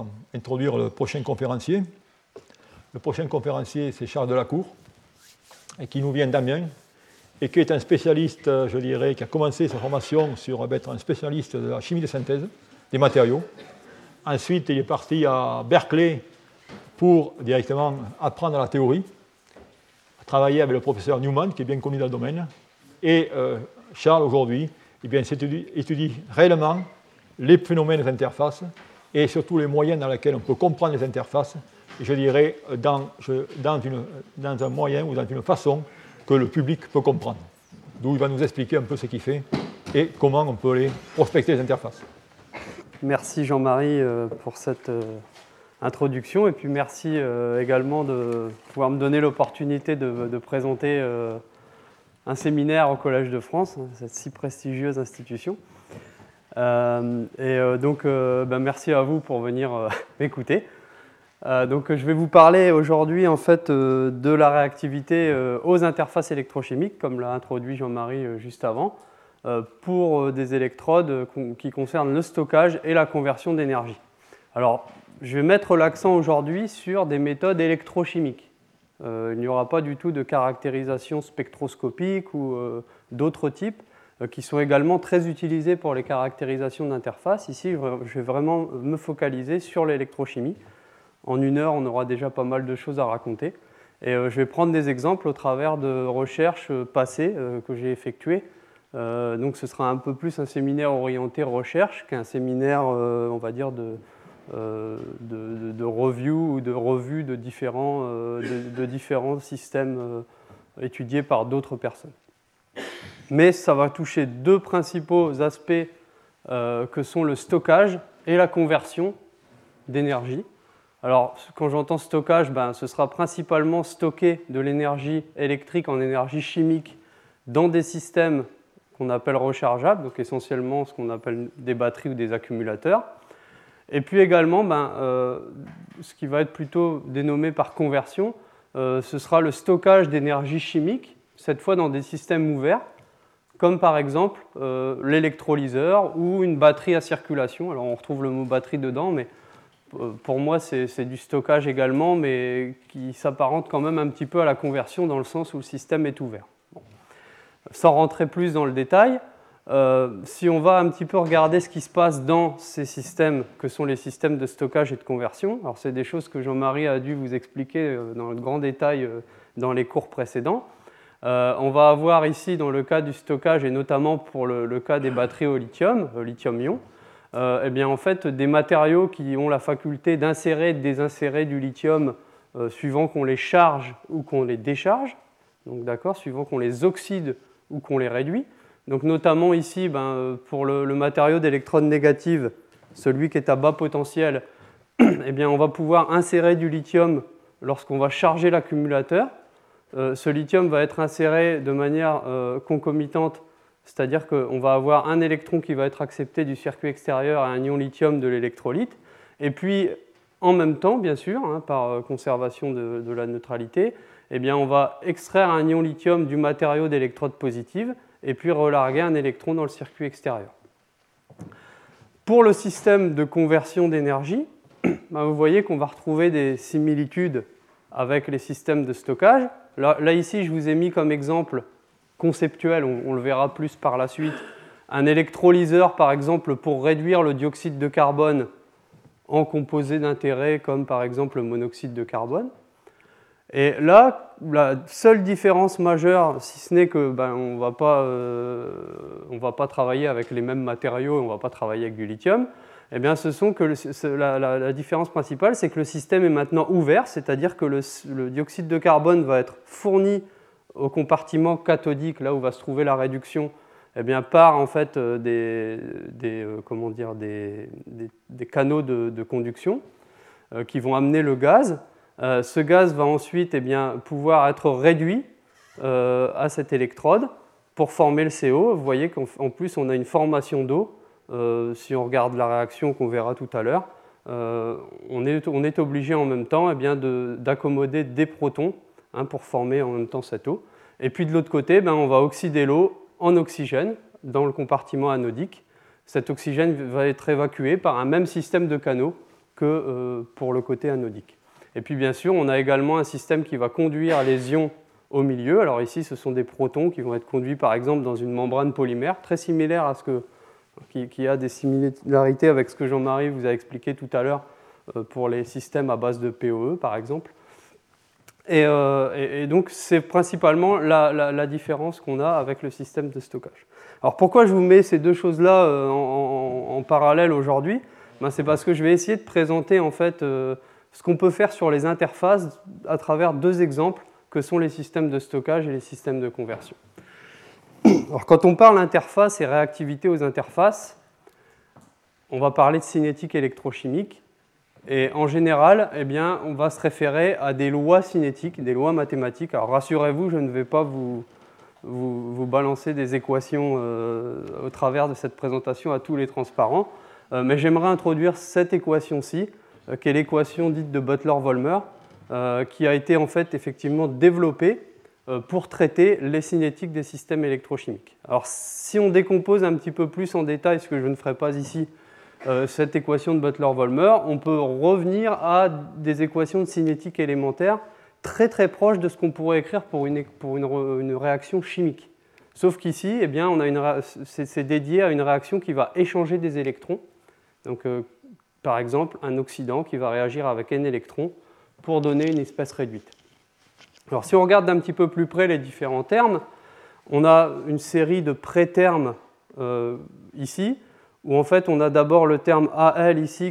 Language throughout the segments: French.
introduire le prochain conférencier. Le prochain conférencier, c'est Charles Delacour, et qui nous vient d'Amiens, et qui est un spécialiste, je dirais, qui a commencé sa formation sur être un spécialiste de la chimie de synthèse des matériaux. Ensuite, il est parti à Berkeley pour directement apprendre la théorie, travailler avec le professeur Newman, qui est bien connu dans le domaine. Et Charles, aujourd'hui, étudie réellement les phénomènes des interfaces et surtout les moyens dans lesquels on peut comprendre les interfaces, je dirais, dans un moyen ou dans une façon que le public peut comprendre. D'où il va nous expliquer un peu ce qu'il fait et comment on peut les prospecter les interfaces. Merci Jean-Marie pour cette introduction et puis merci également de pouvoir me donner l'opportunité de présenter un séminaire au Collège de France, cette si prestigieuse institution. Merci à vous pour venir m'écouter. Donc je vais vous parler aujourd'hui en fait de la réactivité aux interfaces électrochimiques, comme l'a introduit Jean-Marie juste avant, pour des électrodes qui concernent le stockage et la conversion d'énergie. Alors, je vais mettre l'accent aujourd'hui sur des méthodes électrochimiques. Il n'y aura pas du tout de caractérisation spectroscopique ou d'autres types qui sont également très utilisés pour les caractérisations d'interface. Ici, je vais vraiment me focaliser sur l'électrochimie. En 1 heure, on aura déjà pas mal de choses à raconter. Et je vais prendre des exemples au travers de recherches passées que j'ai effectuées. Donc ce sera un peu plus un séminaire orienté recherche qu'un séminaire, on va dire, de review ou de revue de différents systèmes étudiés par d'autres personnes. Mais ça va toucher 2 principaux aspects que sont le stockage et la conversion d'énergie. Alors, quand j'entends stockage, ce sera principalement stocker de l'énergie électrique en énergie chimique dans des systèmes qu'on appelle rechargeables, donc essentiellement ce qu'on appelle des batteries ou des accumulateurs. Et puis également, ce qui va être plutôt dénommé par conversion, ce sera le stockage d'énergie chimique, cette fois dans des systèmes ouverts, comme par exemple l'électrolyseur ou une batterie à circulation. Alors on retrouve le mot batterie dedans, mais pour moi c'est du stockage également, mais qui s'apparente quand même un petit peu à la conversion dans le sens où le système est ouvert. Bon. Sans rentrer plus dans le détail, si on va un petit peu regarder ce qui se passe dans ces systèmes, que sont les systèmes de stockage et de conversion, alors c'est des choses que Jean-Marie a dû vous expliquer dans le grand détail dans les cours précédents. On va avoir ici, dans le cas du stockage, et notamment pour le cas des batteries au lithium, lithium-ion, en fait, des matériaux qui ont la faculté d'insérer et de désinsérer du lithium suivant qu'on les charge ou qu'on les décharge, donc d'accord, suivant qu'on les oxyde ou qu'on les réduit. Donc notamment ici, pour le matériau d'électrode négative, celui qui est à bas potentiel, on va pouvoir insérer du lithium lorsqu'on va charger l'accumulateur. Ce lithium va être inséré de manière concomitante, c'est-à-dire qu'on va avoir un électron qui va être accepté du circuit extérieur à un ion lithium de l'électrolyte. Et puis, en même temps, bien sûr, par conservation de la neutralité, on va extraire un ion lithium du matériau d'électrode positive et puis relarguer un électron dans le circuit extérieur. Pour le système de conversion d'énergie, vous voyez qu'on va retrouver des similitudes avec les systèmes de stockage. Là, ici, je vous ai mis comme exemple conceptuel, on le verra plus par la suite, un électrolyseur, par exemple, pour réduire le dioxyde de carbone en composés d'intérêt, comme par exemple le monoxyde de carbone. Et là, la seule différence majeure, si ce n'est que on va pas travailler avec les mêmes matériaux, on ne va pas travailler avec du lithium, ce sont que la différence principale, c'est que le système est maintenant ouvert, c'est-à-dire que le dioxyde de carbone va être fourni au compartiment cathodique, là où va se trouver la réduction, par en fait des canaux de conduction qui vont amener le gaz. Ce gaz va ensuite pouvoir être réduit à cette électrode pour former le CO. Vous voyez qu'en plus on a une formation d'eau. Si on regarde la réaction qu'on verra tout à l'heure, on est obligé en même temps d'accommoder des protons pour former en même temps cette eau. Et puis de l'autre côté, on va oxyder l'eau en oxygène dans le compartiment anodique. Cet oxygène va être évacué par un même système de canaux que pour le côté anodique. Et puis bien sûr, on a également un système qui va conduire les ions au milieu. Alors ici, ce sont des protons qui vont être conduits par exemple dans une membrane polymère, très similaire à qui a des similarités avec ce que Jean-Marie vous a expliqué tout à l'heure pour les systèmes à base de PoE par exemple. Et donc c'est principalement la différence qu'on a avec le système de stockage. Alors pourquoi je vous mets ces deux choses-là en parallèle aujourd'hui? C'est parce que je vais essayer de présenter en fait ce qu'on peut faire sur les interfaces à travers deux exemples que sont les systèmes de stockage et les systèmes de conversion. Alors quand on parle interface et réactivité aux interfaces, on va parler de cinétique électrochimique. Et en général, eh bien, on va se référer à des lois cinétiques, des lois mathématiques. Alors rassurez-vous, je ne vais pas vous balancer des équations au travers de cette présentation à tous les transparents, mais j'aimerais introduire cette équation-ci, qui est l'équation dite de Butler-Volmer, qui a été en fait effectivement développée pour traiter les cinétiques des systèmes électrochimiques. Alors si on décompose un petit peu plus en détail, ce que je ne ferai pas ici, cette équation de Butler-Volmer, on peut revenir à des équations de cinétique élémentaire très très proches de ce qu'on pourrait écrire pour une réaction chimique. Sauf qu'ici, eh bien, c'est dédié à une réaction qui va échanger des électrons. Donc, par exemple, un oxydant qui va réagir avec n électrons pour donner une espèce réduite. Alors, si on regarde d'un petit peu plus près les différents termes, on a une série de prétermes ici, où en fait on a d'abord le terme AL ici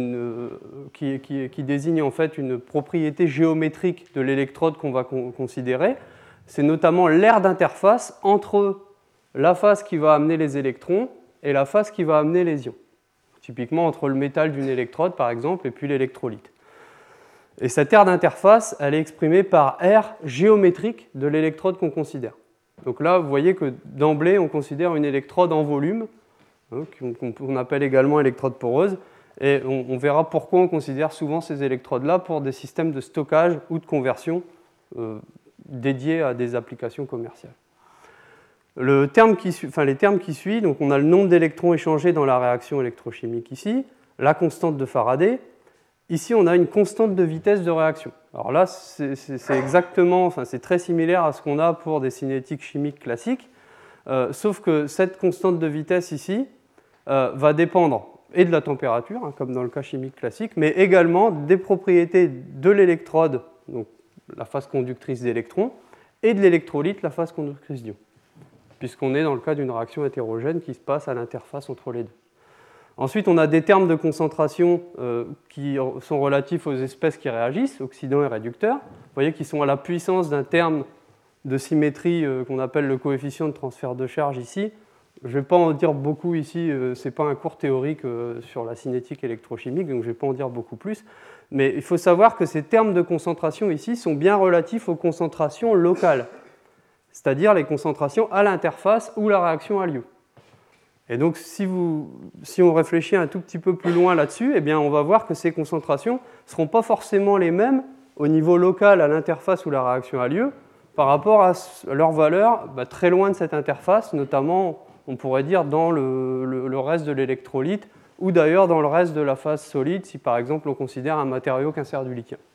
qui désigne en fait une propriété géométrique de l'électrode qu'on va considérer. C'est notamment l'aire d'interface entre la phase qui va amener les électrons et la phase qui va amener les ions. Typiquement entre le métal d'une électrode par exemple et puis l'électrolyte. Et cette aire d'interface, elle est exprimée par aire géométrique de l'électrode qu'on considère. Donc là, vous voyez que d'emblée, on considère une électrode en volume, qu'on appelle également électrode poreuse, et on verra pourquoi on considère souvent ces électrodes-là pour des systèmes de stockage ou de conversion dédiés à des applications commerciales. Les termes qui suivent, donc on a le nombre d'électrons échangés dans la réaction électrochimique ici, la constante de Faraday. Ici, on a une constante de vitesse de réaction. Alors là, c'est très similaire à ce qu'on a pour des cinétiques chimiques classiques, sauf que cette constante de vitesse ici va dépendre et de la température, comme dans le cas chimique classique, mais également des propriétés de l'électrode, donc la phase conductrice d'électrons, et de l'électrolyte, la phase conductrice d'ions, puisqu'on est dans le cas d'une réaction hétérogène qui se passe à l'interface entre les deux. Ensuite, on a des termes de concentration qui sont relatifs aux espèces qui réagissent, oxydants et réducteurs. Vous voyez qu'ils sont à la puissance d'un terme de symétrie qu'on appelle le coefficient de transfert de charge ici. Je ne vais pas en dire beaucoup ici, ce n'est pas un cours théorique sur la cinétique électrochimique, donc je ne vais pas en dire beaucoup plus. Mais il faut savoir que ces termes de concentration ici sont bien relatifs aux concentrations locales, c'est-à-dire les concentrations à l'interface où la réaction a lieu. Et donc, si on réfléchit un tout petit peu plus loin là-dessus, eh bien, on va voir que ces concentrations ne seront pas forcément les mêmes au niveau local à l'interface où la réaction a lieu par rapport à leur valeur très loin de cette interface, notamment, on pourrait dire, dans le reste de l'électrolyte ou d'ailleurs dans le reste de la phase solide, si par exemple on considère un matériau qu'un sert du lithium.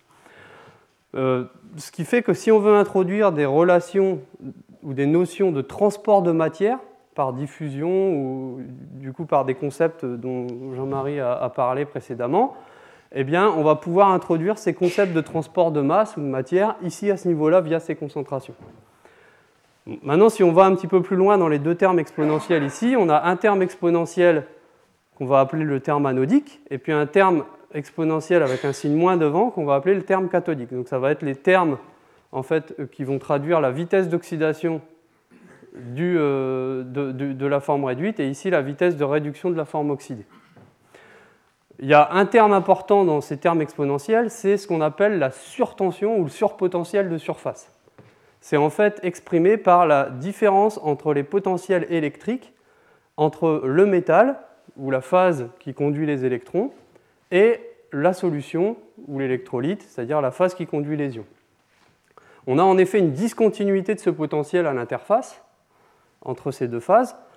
Ce qui fait que si on veut introduire des relations ou des notions de transport de matière, par diffusion ou du coup par des concepts dont Jean-Marie a parlé précédemment, eh bien, on va pouvoir introduire ces concepts de transport de masse ou de matière ici à ce niveau-là via ces concentrations. Maintenant, si on va un petit peu plus loin dans les deux termes exponentiels ici, on a un terme exponentiel qu'on va appeler le terme anodique et puis un terme exponentiel avec un signe moins devant qu'on va appeler le terme cathodique. Donc ça va être les termes en fait, qui vont traduire la vitesse d'oxydation de la forme réduite et ici la vitesse de réduction de la forme oxydée. Il y a un terme important dans ces termes exponentiels, c'est ce qu'on appelle la surtension ou le surpotentiel de surface. C'est en fait exprimé par la différence entre les potentiels électriques entre le métal, ou la phase qui conduit les électrons, et la solution, ou l'électrolyte, c'est-à-dire la phase qui conduit les ions. On a en effet une discontinuité de ce potentiel à l'interface, entre ces deux phases,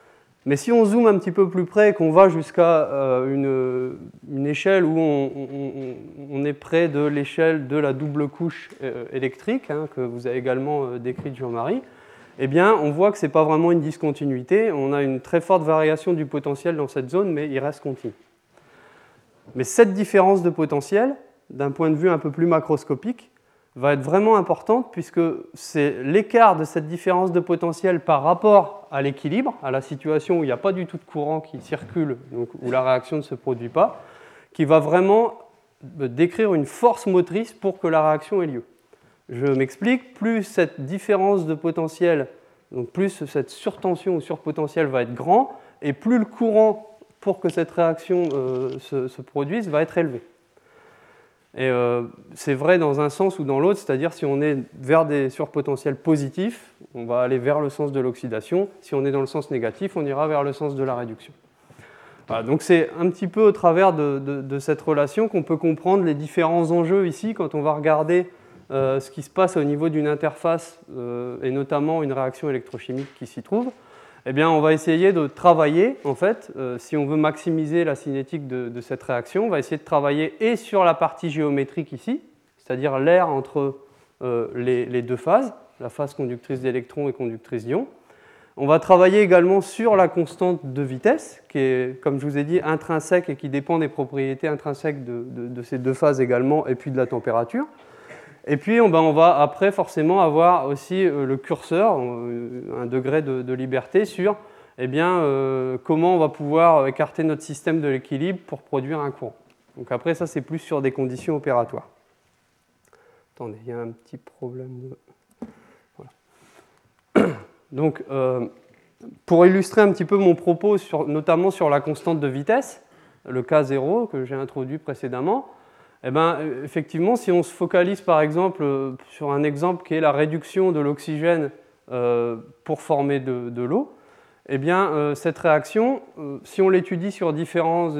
Mais si on zoome un petit peu plus près et qu'on va jusqu'à une échelle où on est près de l'échelle de la double couche électrique, hein, que vous avez également décrite Jean-Marie, eh bien, on voit que ce n'est pas vraiment une discontinuité. On a une très forte variation du potentiel dans cette zone, mais il reste continu. Mais cette différence de potentiel, d'un point de vue un peu plus macroscopique, va être vraiment importante puisque c'est l'écart de cette différence de potentiel par rapport à l'équilibre, à la situation où il n'y a pas du tout de courant qui circule, donc où la réaction ne se produit pas, qui va vraiment décrire une force motrice pour que la réaction ait lieu. Je m'explique, plus cette différence de potentiel, donc plus cette surtension ou surpotentiel va être grand, et plus le courant pour que cette réaction se produise va être élevé. Et c'est vrai dans un sens ou dans l'autre, c'est-à-dire si on est vers des surpotentiels positifs, on va aller vers le sens de l'oxydation. Si on est dans le sens négatif, on ira vers le sens de la réduction. Voilà, donc c'est un petit peu au travers de cette relation qu'on peut comprendre les différents enjeux ici quand on va regarder ce qui se passe au niveau d'une interface et notamment une réaction électrochimique qui s'y trouve. Eh bien, on va essayer de travailler, en fait, si on veut maximiser la cinétique de cette réaction, on va essayer de travailler et sur la partie géométrique ici, c'est-à-dire l'air entre les deux phases, la phase conductrice d'électrons et conductrice d'ions. On va travailler également sur la constante de vitesse, qui est, comme je vous ai dit, intrinsèque et qui dépend des propriétés intrinsèques de ces deux phases également, et puis de la température. Et puis, on va après forcément avoir aussi le curseur, un degré de liberté sur comment on va pouvoir écarter notre système de l'équilibre pour produire un courant. Donc après, ça, c'est plus sur des conditions opératoires. Attendez, il y a un petit problème. Voilà. Donc, pour illustrer un petit peu mon propos, notamment sur la constante de vitesse, le K0 que j'ai introduit précédemment, eh bien, effectivement, si on se focalise par exemple sur un exemple qui est la réduction de l'oxygène pour former de l'eau, eh bien, cette réaction, si on l'étudie sur différentes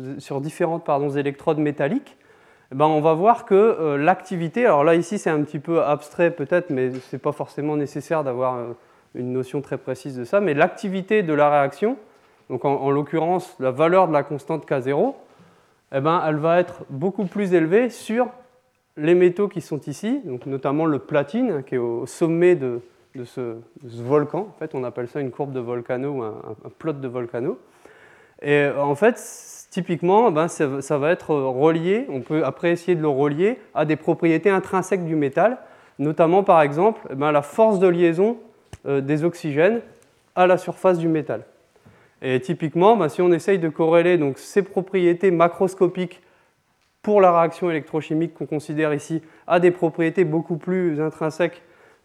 électrodes métalliques, eh bien, on va voir que l'activité, alors là ici c'est un petit peu abstrait peut-être, mais ce n'est pas forcément nécessaire d'avoir une notion très précise de ça, mais l'activité de la réaction, donc en l'occurrence la valeur de la constante K0, eh ben, elle va être beaucoup plus élevée sur les métaux qui sont ici, donc notamment le platine, qui est au sommet de ce volcan. En fait, on appelle ça une courbe de Volcano ou un plot de Volcano. Et en fait, typiquement, ben, ça va être relié, on peut après essayer de le relier à des propriétés intrinsèques du métal, notamment par exemple ben, la force de liaison des oxygènes à la surface du métal. Et typiquement, ben, si on essaye de corréler donc, ces propriétés macroscopiques pour la réaction électrochimique qu'on considère ici à des propriétés beaucoup plus intrinsèques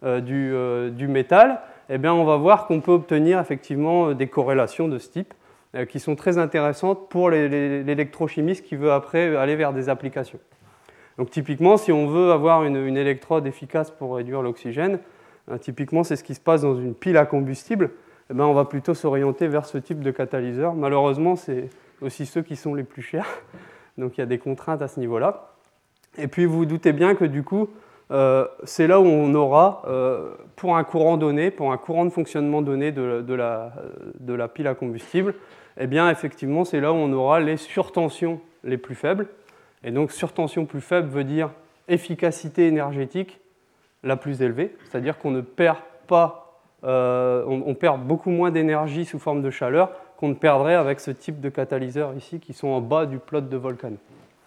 du métal, eh bien, on va voir qu'on peut obtenir effectivement des corrélations de ce type qui sont très intéressantes pour l'électrochimiste qui veut après aller vers des applications. Donc typiquement, si on veut avoir une électrode efficace pour réduire l'oxygène, typiquement c'est ce qui se passe dans une pile à combustible, eh bien, on va plutôt s'orienter vers ce type de catalyseur. Malheureusement, c'est aussi ceux qui sont les plus chers, donc il y a des contraintes à ce niveau-là. Et puis vous vous doutez bien que du coup, c'est là où on aura, pour un courant donné, pour un courant de fonctionnement donné de la pile à combustible, eh bien effectivement, c'est là où on aura les surtensions les plus faibles. Et donc surtension plus faible veut dire efficacité énergétique la plus élevée, c'est-à-dire qu'on ne perd pas on perd beaucoup moins d'énergie sous forme de chaleur qu'on ne perdrait avec ce type de catalyseurs ici qui sont en bas du plot de Volcano.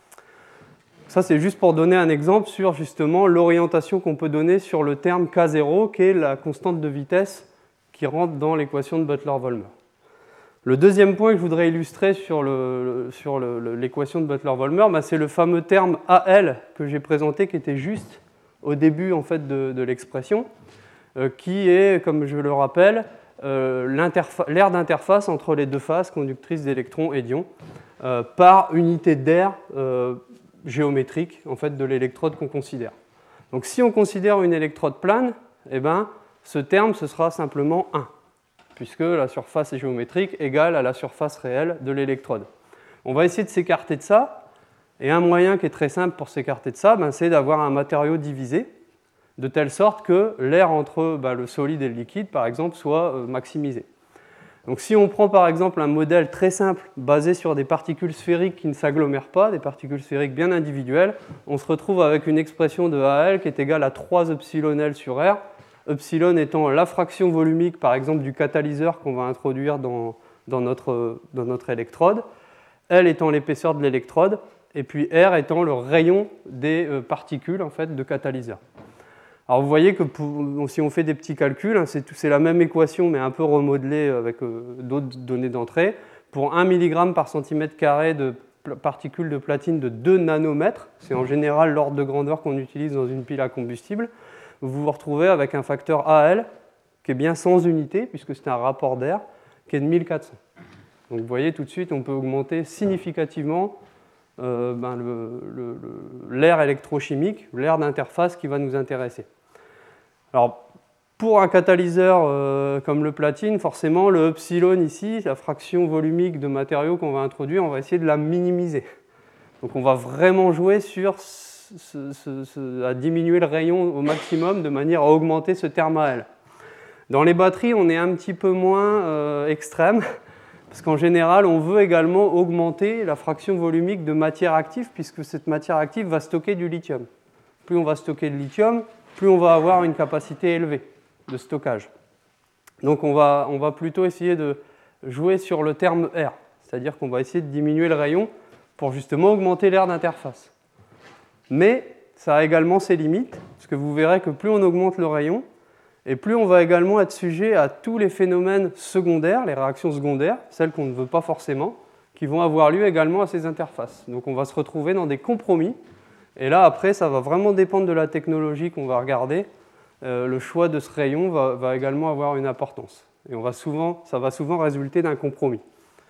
Ça, c'est juste pour donner un exemple sur justement l'orientation qu'on peut donner sur le terme K0, qui est la constante de vitesse qui rentre dans l'équation de Butler-Volmer. Le deuxième point que je voudrais illustrer sur l'équation de Butler-Volmer, bah, c'est le fameux terme AL que j'ai présenté, qui était juste au début en fait, de l'expression, qui est, comme je le rappelle, l'aire d'interface entre les deux phases conductrices d'électrons et d'ions par unité d'aire géométrique en fait, de l'électrode qu'on considère. Donc si on considère une électrode plane, eh ben, ce terme ce sera simplement 1, puisque la surface est géométrique égale à la surface réelle de l'électrode. On va essayer de s'écarter de ça, et un moyen qui est très simple pour s'écarter de ça, ben, c'est d'avoir un matériau divisé, de telle sorte que l'air entre le solide et le liquide, par exemple, soit maximisé. Donc si on prend par exemple un modèle très simple basé sur des particules sphériques qui ne s'agglomèrent pas, des particules sphériques bien individuelles, on se retrouve avec une expression de AL qui est égale à 3 epsilon L sur R, epsilon étant la fraction volumique par exemple du catalyseur qu'on va introduire dans notre électrode, L étant l'épaisseur de l'électrode, et puis R étant le rayon des particules en fait, de catalyseur. Alors vous voyez que si on fait des petits calculs, c'est la même équation mais un peu remodelée avec d'autres données d'entrée. Pour 1 mg par centimètre carré de particules de platine de 2 nanomètres, c'est en général l'ordre de grandeur qu'on utilise dans une pile à combustible, vous vous retrouvez avec un facteur AL qui est bien sans unité, puisque c'est un rapport d'air, qui est de 1400. Donc vous voyez tout de suite, on peut augmenter significativement l'air électrochimique, l'air d'interface qui va nous intéresser. Alors, pour un catalyseur comme le platine, forcément, le epsilon ici, la fraction volumique de matériaux qu'on va introduire, on va essayer de la minimiser. Donc on va vraiment jouer sur à diminuer le rayon au maximum de manière à augmenter ce terme AL. Dans les batteries, on est un petit peu moins extrême, parce qu'en général, on veut également augmenter la fraction volumique de matière active, puisque cette matière active va stocker du lithium. Plus on va stocker de lithium, plus on va avoir une capacité élevée de stockage. Donc on va plutôt essayer de jouer sur le terme R, c'est-à-dire qu'on va essayer de diminuer le rayon pour justement augmenter l'air d'interface. Mais ça a également ses limites, parce que vous verrez que plus on augmente le rayon, et plus on va également être sujet à tous les phénomènes secondaires, les réactions secondaires, celles qu'on ne veut pas forcément, qui vont avoir lieu également à ces interfaces. Donc on va se retrouver dans des compromis. Et là, après, ça va vraiment dépendre de la technologie qu'on va regarder. Le choix de ce rayon va également avoir une importance. Et ça va souvent résulter d'un compromis.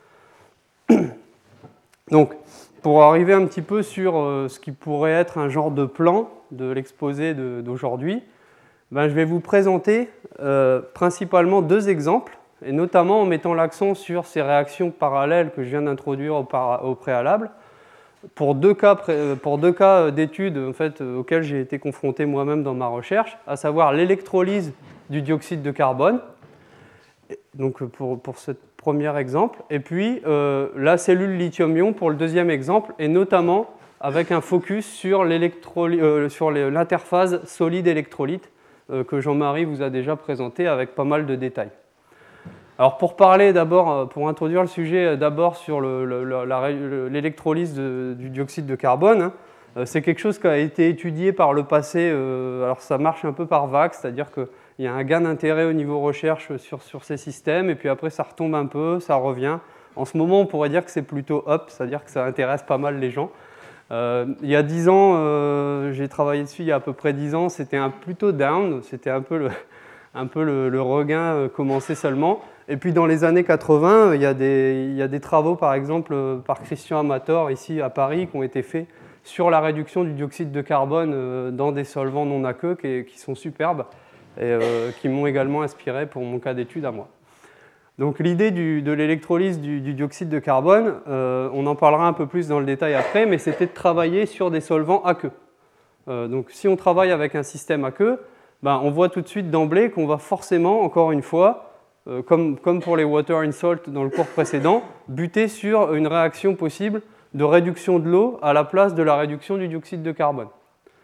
Donc, pour arriver un petit peu sur ce qui pourrait être un genre de plan de l'exposé d'aujourd'hui, je vais vous présenter principalement 2 exemples, et notamment en mettant l'accent sur ces réactions parallèles que je viens d'introduire au préalable, pour deux cas d'études en fait, auxquels j'ai été confronté moi-même dans ma recherche, à savoir l'électrolyse du dioxyde de carbone, donc pour ce premier exemple, et puis la cellule lithium-ion pour le deuxième exemple, et notamment avec un focus sur l'interface solide-électrolyte que Jean-Marie vous a déjà présenté avec pas mal de détails. Alors pour parler d'abord, pour introduire le sujet d'abord sur l'électrolyse du dioxyde de carbone, c'est quelque chose qui a été étudié par le passé, alors ça marche un peu par vague, c'est-à-dire qu'il y a un gain d'intérêt au niveau recherche sur ces systèmes, et puis après ça retombe un peu, ça revient. En ce moment on pourrait dire que c'est plutôt up, c'est-à-dire que ça intéresse pas mal les gens. Il y a 10 ans, j'ai travaillé dessus il y a à peu près 10 ans, c'était plutôt down, c'était un peu le regain commençait seulement. Et puis dans les années 80, il y a des travaux par exemple par Christian Amator ici à Paris qui ont été faits sur la réduction du dioxyde de carbone dans des solvants non aqueux qui sont superbes et qui m'ont également inspiré pour mon cas d'étude à moi. Donc l'idée de l'électrolyse du dioxyde de carbone, on en parlera un peu plus dans le détail après, mais c'était de travailler sur des solvants aqueux. Donc si on travaille avec un système aqueux, on voit tout de suite d'emblée qu'on va forcément, encore une fois, comme pour les water in salt dans le cours précédent, buter sur une réaction possible de réduction de l'eau à la place de la réduction du dioxyde de carbone. D'accord ?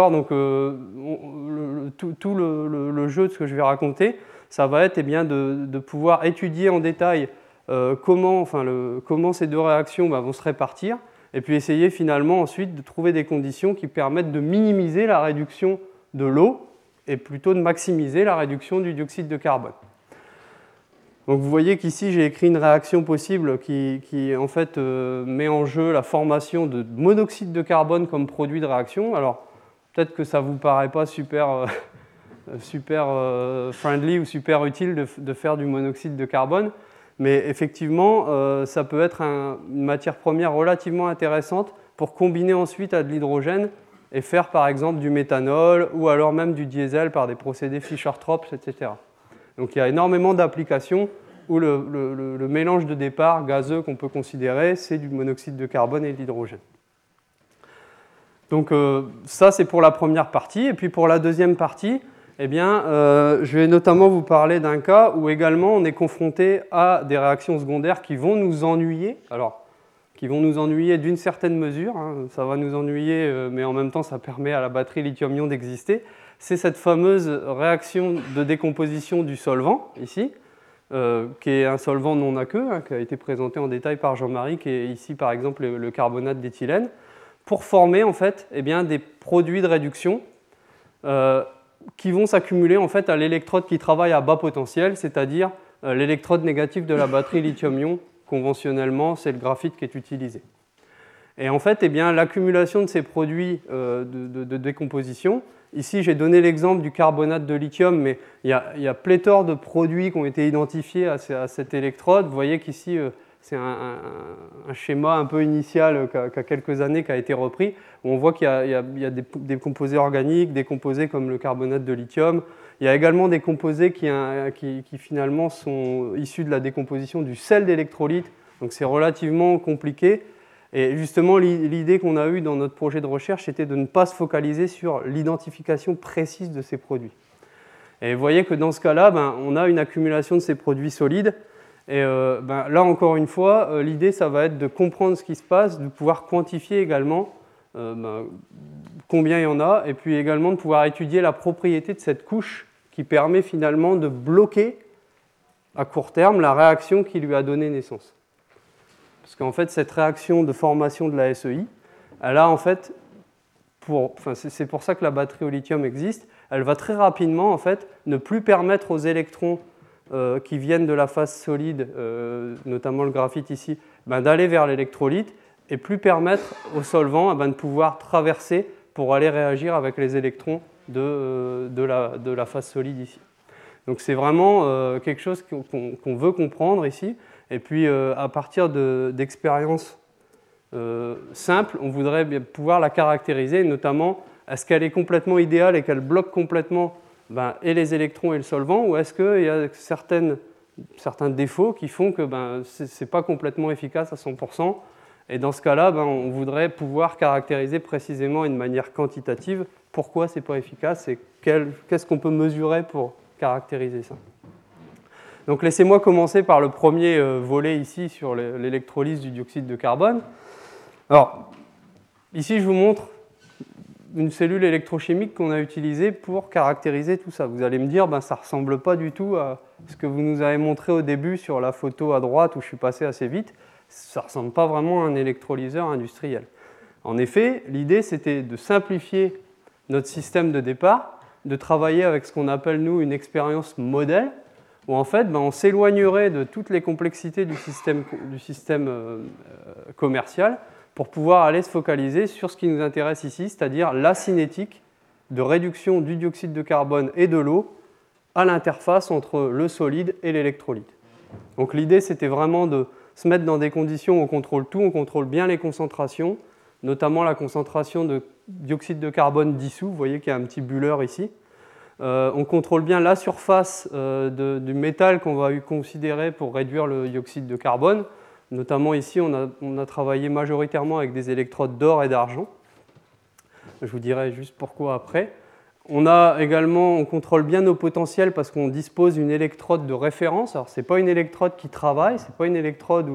Donc tout le jeu de ce que je vais raconter, ça va être de pouvoir étudier en détail comment ces deux réactions vont se répartir, et puis essayer finalement ensuite de trouver des conditions qui permettent de minimiser la réduction de l'eau et plutôt de maximiser la réduction du dioxyde de carbone. Donc vous voyez qu'ici j'ai écrit une réaction possible qui en fait met en jeu la formation de monoxyde de carbone comme produit de réaction. Alors peut-être que ça ne vous paraît pas super friendly ou super utile de faire du monoxyde de carbone, mais effectivement ça peut être une matière première relativement intéressante pour combiner ensuite à de l'hydrogène et faire par exemple du méthanol ou alors même du diesel par des procédés Fischer-Tropsch, etc. Donc il y a énormément d'applications où le mélange de départ gazeux qu'on peut considérer, c'est du monoxyde de carbone et de l'hydrogène. Donc ça c'est pour la première partie, et puis pour la deuxième partie, eh bien, je vais notamment vous parler d'un cas où également on est confronté à des réactions secondaires qui vont nous ennuyer. Alors, qui vont nous ennuyer d'une certaine mesure, hein, ça va nous ennuyer, mais en même temps ça permet à la batterie lithium-ion d'exister. C'est cette fameuse réaction de décomposition du solvant, ici, qui est un solvant non aqueux, hein, qui a été présenté en détail par Jean-Marie, qui est ici par exemple le carbonate d'éthylène, pour former en fait, eh bien, des produits de réduction qui vont s'accumuler en fait à l'électrode qui travaille à bas potentiel, c'est-à-dire l'électrode négative de la batterie lithium-ion. Conventionnellement, c'est le graphite qui est utilisé. Et en fait, eh bien, l'accumulation de ces produits de décomposition, ici j'ai donné l'exemple du carbonate de lithium, mais il y a pléthore de produits qui ont été identifiés à cette électrode. Vous voyez qu'ici, c'est un schéma un peu initial qui a quelques années qui a été repris, où on voit qu'il y a des composés organiques, des composés comme le carbonate de lithium. Il y a également des composés qui finalement sont issus de la décomposition du sel d'électrolyte, donc c'est relativement compliqué. Et justement, l'idée qu'on a eue dans notre projet de recherche, c'était de ne pas se focaliser sur l'identification précise de ces produits. Et vous voyez que dans ce cas-là, on a une accumulation de ces produits solides. Et là, encore une fois, l'idée, ça va être de comprendre ce qui se passe, de pouvoir quantifier également combien il y en a, et puis également de pouvoir étudier la propriété de cette couche qui permet finalement de bloquer à court terme la réaction qui lui a donné naissance. Parce qu'en fait, cette réaction de formation de la SEI, elle a en fait, c'est pour ça que la batterie au lithium existe, elle va très rapidement en fait ne plus permettre aux électrons qui viennent de la phase solide, notamment le graphite ici, d'aller vers l'électrolyte et plus permettre au solvant de pouvoir traverser pour aller réagir avec les électrons de la phase solide ici. Donc c'est vraiment quelque chose qu'on veut comprendre ici. Et puis à partir d'expériences simples, on voudrait pouvoir la caractériser, notamment est-ce qu'elle est complètement idéale et qu'elle bloque complètement et les électrons et le solvant, ou est-ce qu'il y a certains défauts qui font que ce n'est pas complètement efficace à 100%. Et dans ce cas-là, on voudrait pouvoir caractériser précisément d'une manière quantitative pourquoi ce n'est pas efficace et qu'est-ce qu'on peut mesurer pour caractériser ça. Donc laissez-moi commencer par le premier volet ici sur l'électrolyse du dioxyde de carbone. Alors, ici je vous montre une cellule électrochimique qu'on a utilisée pour caractériser tout ça. Vous allez me dire, ça ne ressemble pas du tout à ce que vous nous avez montré au début sur la photo à droite où je suis passé assez vite. Ça ne ressemble pas vraiment à un électrolyseur industriel. En effet, l'idée c'était de simplifier notre système de départ, de travailler avec ce qu'on appelle nous une expérience modèle, où en fait on s'éloignerait de toutes les complexités du système commercial pour pouvoir aller se focaliser sur ce qui nous intéresse ici, c'est-à-dire la cinétique de réduction du dioxyde de carbone et de l'eau à l'interface entre le solide et l'électrolyte. Donc l'idée c'était vraiment de se mettre dans des conditions où on contrôle tout, on contrôle bien les concentrations, notamment la concentration de dioxyde de carbone dissous, vous voyez qu'il y a un petit bulleur ici. On contrôle bien la surface du métal qu'on va considérer pour réduire le dioxyde de carbone. Notamment ici, on a travaillé majoritairement avec des électrodes d'or et d'argent. Je vous dirai juste pourquoi après. On contrôle bien nos potentiels parce qu'on dispose d'une électrode de référence. Alors, ce n'est pas une électrode qui travaille, ce n'est pas une électrode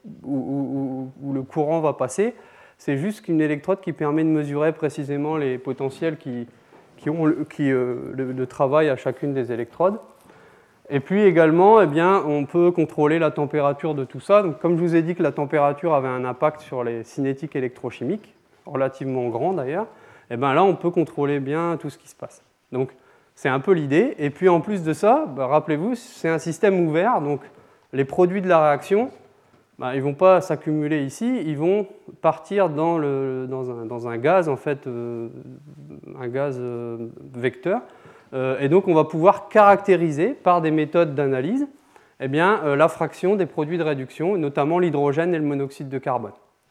où le courant va passer. C'est juste une électrode qui permet de mesurer précisément les potentiels qui ont le travail à chacune des électrodes. Et puis également, on peut contrôler la température de tout ça. Donc, comme je vous ai dit que la température avait un impact sur les cinétiques électrochimiques, relativement grand d'ailleurs, là on peut contrôler bien tout ce qui se passe. Donc c'est un peu l'idée. Et puis en plus de ça, rappelez-vous, c'est un système ouvert, donc les produits de la réaction, ils ne vont pas s'accumuler ici, ils vont partir dans un gaz, en fait, un gaz vecteur. Et donc on va pouvoir caractériser par des méthodes d'analyse la fraction des produits de réduction, notamment l'hydrogène et le monoxyde de carbone.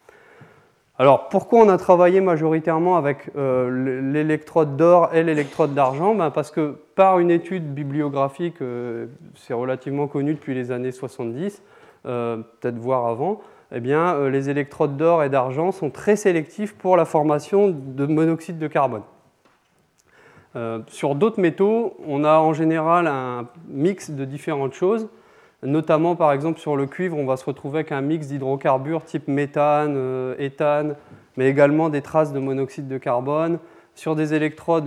Alors pourquoi on a travaillé majoritairement avec l'électrode d'or et l'électrode d'argent ? Parce que par une étude bibliographique, c'est relativement connu depuis les années 70, peut-être voire avant, les électrodes d'or et d'argent sont très sélectifs pour la formation de monoxyde de carbone. Sur d'autres métaux, on a en général un mix de différentes choses. Notamment, par exemple, sur le cuivre, on va se retrouver avec un mix d'hydrocarbures type méthane, éthane, mais également des traces de monoxyde de carbone. Sur des électrodes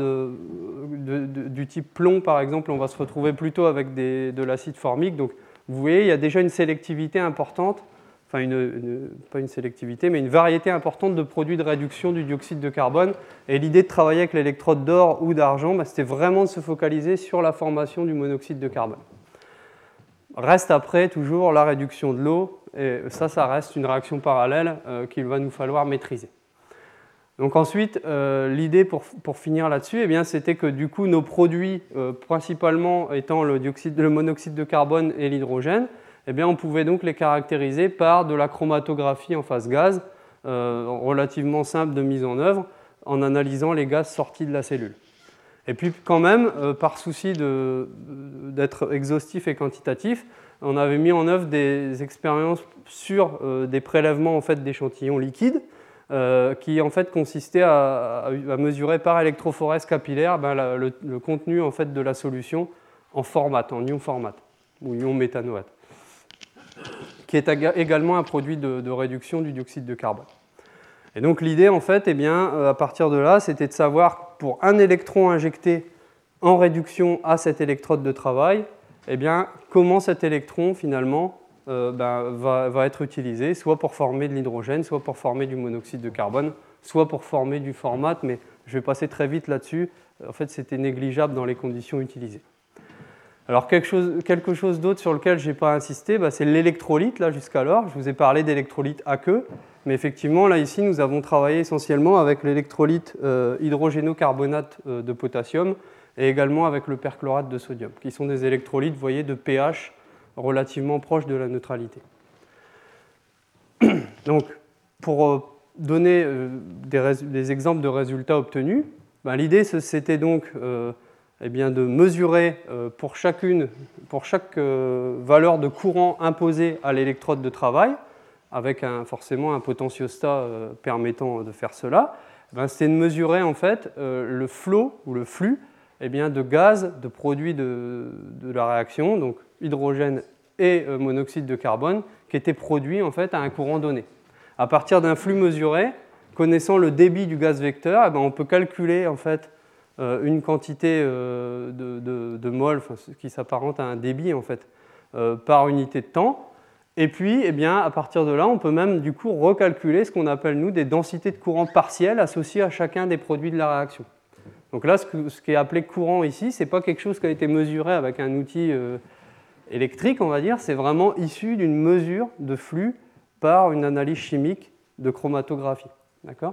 du type plomb, par exemple, on va se retrouver plutôt avec de l'acide formique. Donc, vous voyez, il y a déjà une sélectivité importante, enfin, pas une sélectivité, mais une variété importante de produits de réduction du dioxyde de carbone. Et l'idée de travailler avec l'électrode d'or ou d'argent, c'était vraiment de se focaliser sur la formation du monoxyde de carbone. Reste après toujours la réduction de l'eau, et ça reste une réaction parallèle qu'il va nous falloir maîtriser. Donc ensuite, l'idée pour finir là-dessus, eh bien, c'était que du coup, nos produits, principalement étant le monoxyde de carbone et l'hydrogène, eh bien, on pouvait donc les caractériser par de la chromatographie en phase gaz, relativement simple de mise en œuvre, en analysant les gaz sortis de la cellule. Et puis quand même, par souci d'être exhaustif et quantitatif, on avait mis en œuvre des expériences sur des prélèvements en fait, d'échantillons liquides, qui en fait consistaient à mesurer par électrophorèse capillaire le contenu en fait, de la solution en ion format, ou ion méthanoate, qui est également un produit de réduction du dioxyde de carbone. Et donc l'idée, en fait, eh bien, à partir de là, c'était de savoir, pour un électron injecté en réduction à cette électrode de travail, eh bien, comment cet électron, finalement, va être utilisé, soit pour former de l'hydrogène, soit pour former du monoxyde de carbone, soit pour former du format, mais je vais passer très vite là-dessus. En fait, c'était négligeable dans les conditions utilisées. Alors, quelque chose d'autre sur lequel je n'ai pas insisté, c'est l'électrolyte, là, jusqu'alors. Je vous ai parlé d'électrolyte aqueux, mais effectivement, là, ici, nous avons travaillé essentiellement avec l'électrolyte hydrogénocarbonate de potassium et également avec le perchlorate de sodium, qui sont des électrolytes, vous voyez, de pH relativement proche de la neutralité. Donc, pour donner des exemples de résultats obtenus, l'idée, c'était donc eh bien, de mesurer pour chaque valeur de courant imposée à l'électrode de travail, avec forcément un potentiostat permettant de faire cela, c'était de mesurer en fait le flow ou le flux eh bien, de gaz, de produits de la réaction, donc hydrogène et monoxyde de carbone, qui étaient produits en fait, à un courant donné. À partir d'un flux mesuré, connaissant le débit du gaz vecteur, on peut calculer en fait, une quantité de mol, ce qui s'apparente à un débit en fait, par unité de temps. Et puis, eh bien, à partir de là, on peut même du coup recalculer ce qu'on appelle nous des densités de courant partielles associées à chacun des produits de la réaction. Donc là, ce qui est appelé courant ici, ce n'est pas quelque chose qui a été mesuré avec un outil électrique, on va dire, c'est vraiment issu d'une mesure de flux par une analyse chimique de chromatographie, d'accord,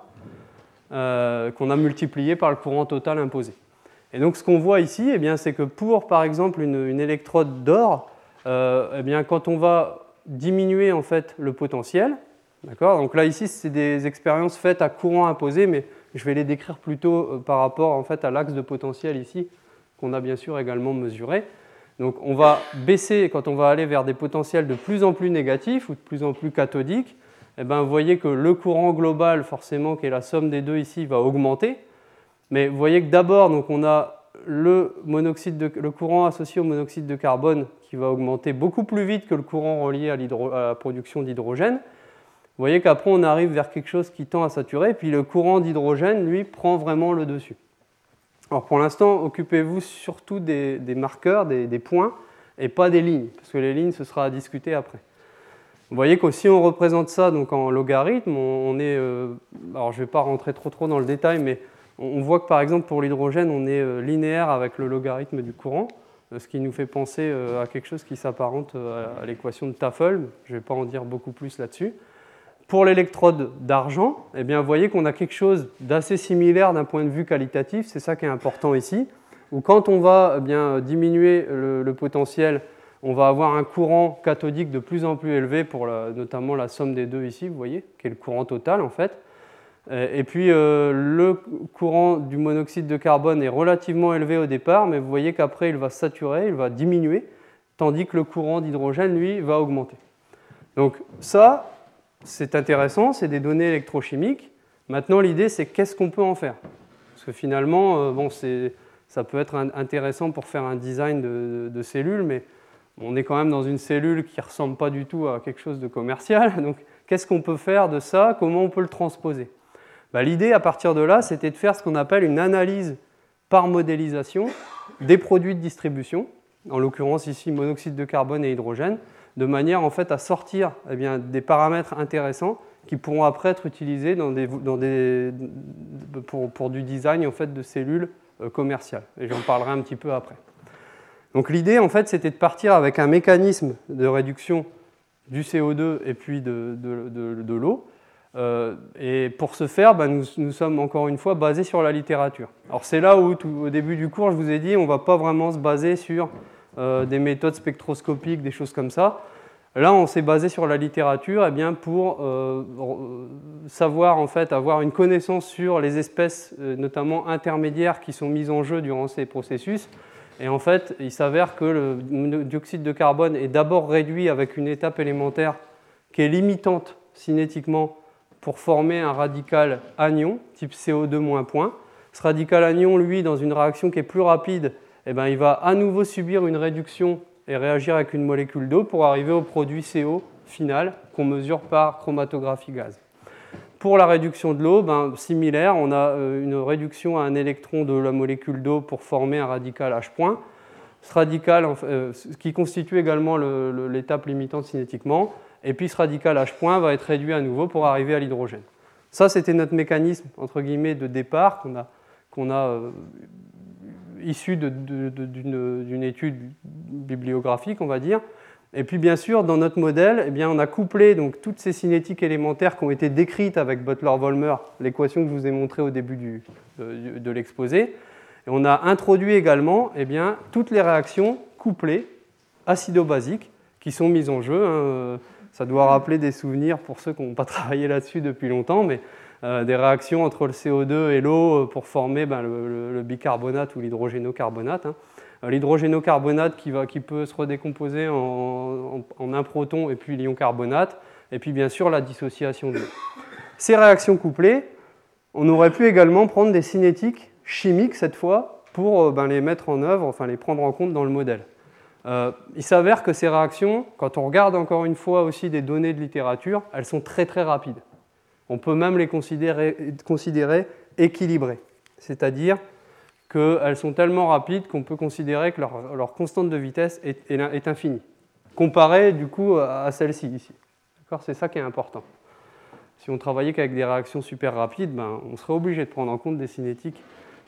qu'on a multiplié par le courant total imposé. Et donc ce qu'on voit ici, eh bien, c'est que pour, par exemple, une électrode d'or, eh bien, quand on va diminuer en fait, le potentiel, d'accord, donc là ici, c'est des expériences faites à courant imposé, mais je vais les décrire plutôt par rapport en fait, à l'axe de potentiel ici, qu'on a bien sûr également mesuré. Donc on va baisser, quand on va aller vers des potentiels de plus en plus négatifs ou de plus en plus cathodiques, eh bien, vous voyez que le courant global, forcément, qui est la somme des deux ici, va augmenter. Mais vous voyez que d'abord, donc, on a le courant associé au monoxyde de carbone qui va augmenter beaucoup plus vite que le courant relié à la production d'hydrogène. Vous voyez qu'après, on arrive vers quelque chose qui tend à saturer, puis le courant d'hydrogène, lui, prend vraiment le dessus. Alors pour l'instant, occupez-vous surtout des marqueurs, des points, et pas des lignes, parce que les lignes, ce sera à discuter après. Vous voyez que si on représente ça donc en logarithme, on est, alors je ne vais pas rentrer trop dans le détail, mais on voit que par exemple pour l'hydrogène, on est linéaire avec le logarithme du courant, ce qui nous fait penser à quelque chose qui s'apparente à l'équation de Tafel. Je ne vais pas en dire beaucoup plus là-dessus. Pour l'électrode d'argent, eh bien, vous voyez qu'on a quelque chose d'assez similaire d'un point de vue qualitatif, c'est ça qui est important ici, où quand on va eh bien, diminuer le potentiel, on va avoir un courant cathodique de plus en plus élevé pour notamment la somme des deux ici, vous voyez, qui est le courant total en fait. Et puis le courant du monoxyde de carbone est relativement élevé au départ, mais vous voyez qu'après il va saturer, il va diminuer, tandis que le courant d'hydrogène, lui, va augmenter. Donc ça, c'est intéressant, c'est des données électrochimiques. Maintenant, l'idée, c'est qu'est-ce qu'on peut en faire? Parce que finalement, bon, c'est ça peut être intéressant pour faire un design de cellules, mais on est quand même dans une cellule qui ne ressemble pas du tout à quelque chose de commercial. Donc, qu'est-ce qu'on peut faire de ça? Comment on peut le transposer? L'idée, à partir de là, c'était de faire ce qu'on appelle une analyse par modélisation des produits de distribution, en l'occurrence ici monoxyde de carbone et hydrogène, de manière en fait à sortir des paramètres intéressants qui pourront après être utilisés pour du design en fait, de cellules commerciales. Et j'en parlerai un petit peu après. Donc l'idée, en fait, c'était de partir avec un mécanisme de réduction du CO2 et puis de l'eau. Et pour ce faire, nous sommes encore une fois basés sur la littérature. Alors c'est là où, au début du cours, je vous ai dit, on ne va pas vraiment se baser sur des méthodes spectroscopiques, des choses comme ça. Là, on s'est basé sur la littérature pour savoir, en fait, avoir une connaissance sur les espèces, notamment intermédiaires, qui sont mises en jeu durant ces processus. Et en fait, il s'avère que le dioxyde de carbone est d'abord réduit avec une étape élémentaire qui est limitante cinétiquement pour former un radical anion, type CO2-. Ce radical anion, lui, dans une réaction qui est plus rapide, il va à nouveau subir une réduction et réagir avec une molécule d'eau pour arriver au produit CO final qu'on mesure par chromatographie gaz. Pour la réduction de l'eau, similaire, on a une réduction à un électron de la molécule d'eau pour former un radical H'. Ce radical, qui constitue également l'étape limitante cinétiquement, et puis ce radical H' va être réduit à nouveau pour arriver à l'hydrogène. Ça, c'était notre mécanisme, entre guillemets, de départ qu'on a issu d'une étude bibliographique, on va dire. Et puis, bien sûr, dans notre modèle, on a couplé donc, toutes ces cinétiques élémentaires qui ont été décrites avec Butler-Volmer, l'équation que je vous ai montrée au début de l'exposé. Et on a introduit également toutes les réactions couplées acido-basiques qui sont mises en jeu. Ça doit rappeler des souvenirs pour ceux qui n'ont pas travaillé là-dessus depuis longtemps, mais des réactions entre le CO2 et l'eau pour former le bicarbonate ou l'hydrogénocarbonate. L'hydrogénocarbonate qui peut se redécomposer en un proton et puis l'ion carbonate, et puis bien sûr la dissociation de l'eau. Ces réactions couplées, on aurait pu également prendre des cinétiques chimiques cette fois pour les mettre en œuvre, enfin les prendre en compte dans le modèle. Il s'avère que ces réactions, quand on regarde encore une fois aussi des données de littérature, elles sont très très rapides. On peut même les considérer équilibrées, c'est-à-dire qu'elles sont tellement rapides qu'on peut considérer que leur constante de vitesse est infinie, comparée du coup à celle-ci ici. C'est ça qui est important. Si on travaillait qu'avec des réactions super rapides, on serait obligé de prendre en compte des cinétiques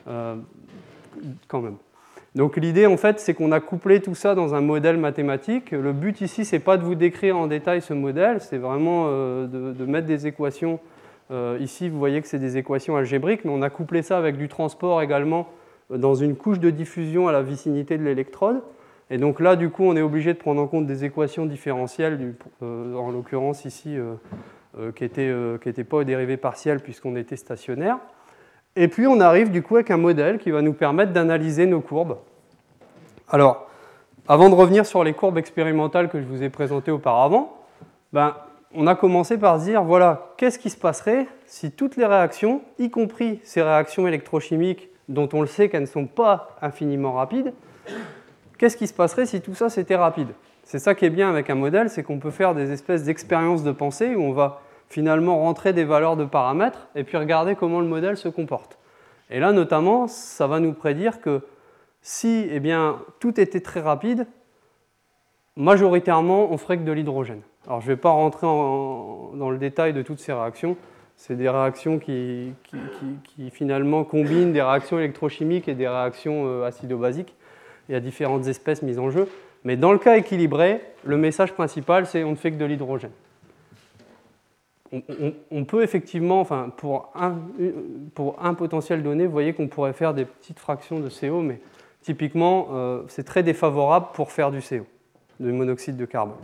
quand même. Donc l'idée, en fait, c'est qu'on a couplé tout ça dans un modèle mathématique. Le but ici, ce n'est pas de vous décrire en détail ce modèle, c'est vraiment de mettre des équations. Ici, vous voyez que c'est des équations algébriques, mais on a couplé ça avec du transport également dans une couche de diffusion à la vicinité de l'électrode. Et donc là, du coup, on est obligé de prendre en compte des équations différentielles, en l'occurrence ici, qui n'étaient pas aux dérivées partielles puisqu'on était stationnaire. Et puis, on arrive du coup avec un modèle qui va nous permettre d'analyser nos courbes. Alors, avant de revenir sur les courbes expérimentales que je vous ai présentées auparavant, on a commencé par se dire, voilà, qu'est-ce qui se passerait si toutes les réactions, y compris ces réactions électrochimiques dont on le sait qu'elles ne sont pas infiniment rapides, qu'est-ce qui se passerait si tout ça c'était rapide? C'est ça qui est bien avec un modèle, c'est qu'on peut faire des espèces d'expériences de pensée où on va finalement rentrer des valeurs de paramètres et puis regarder comment le modèle se comporte. Et là, notamment, ça va nous prédire que si tout était très rapide, majoritairement, on ferait que de l'hydrogène. Alors, je ne vais pas rentrer dans le détail de toutes ces réactions. C'est des réactions qui finalement combinent des réactions électrochimiques et des réactions acido-basiques. Il y a différentes espèces mises en jeu. Mais dans le cas équilibré, le message principal, c'est on ne fait que de l'hydrogène. On peut effectivement, pour un potentiel donné, vous voyez qu'on pourrait faire des petites fractions de CO, mais typiquement, c'est très défavorable pour faire du CO, du monoxyde de carbone.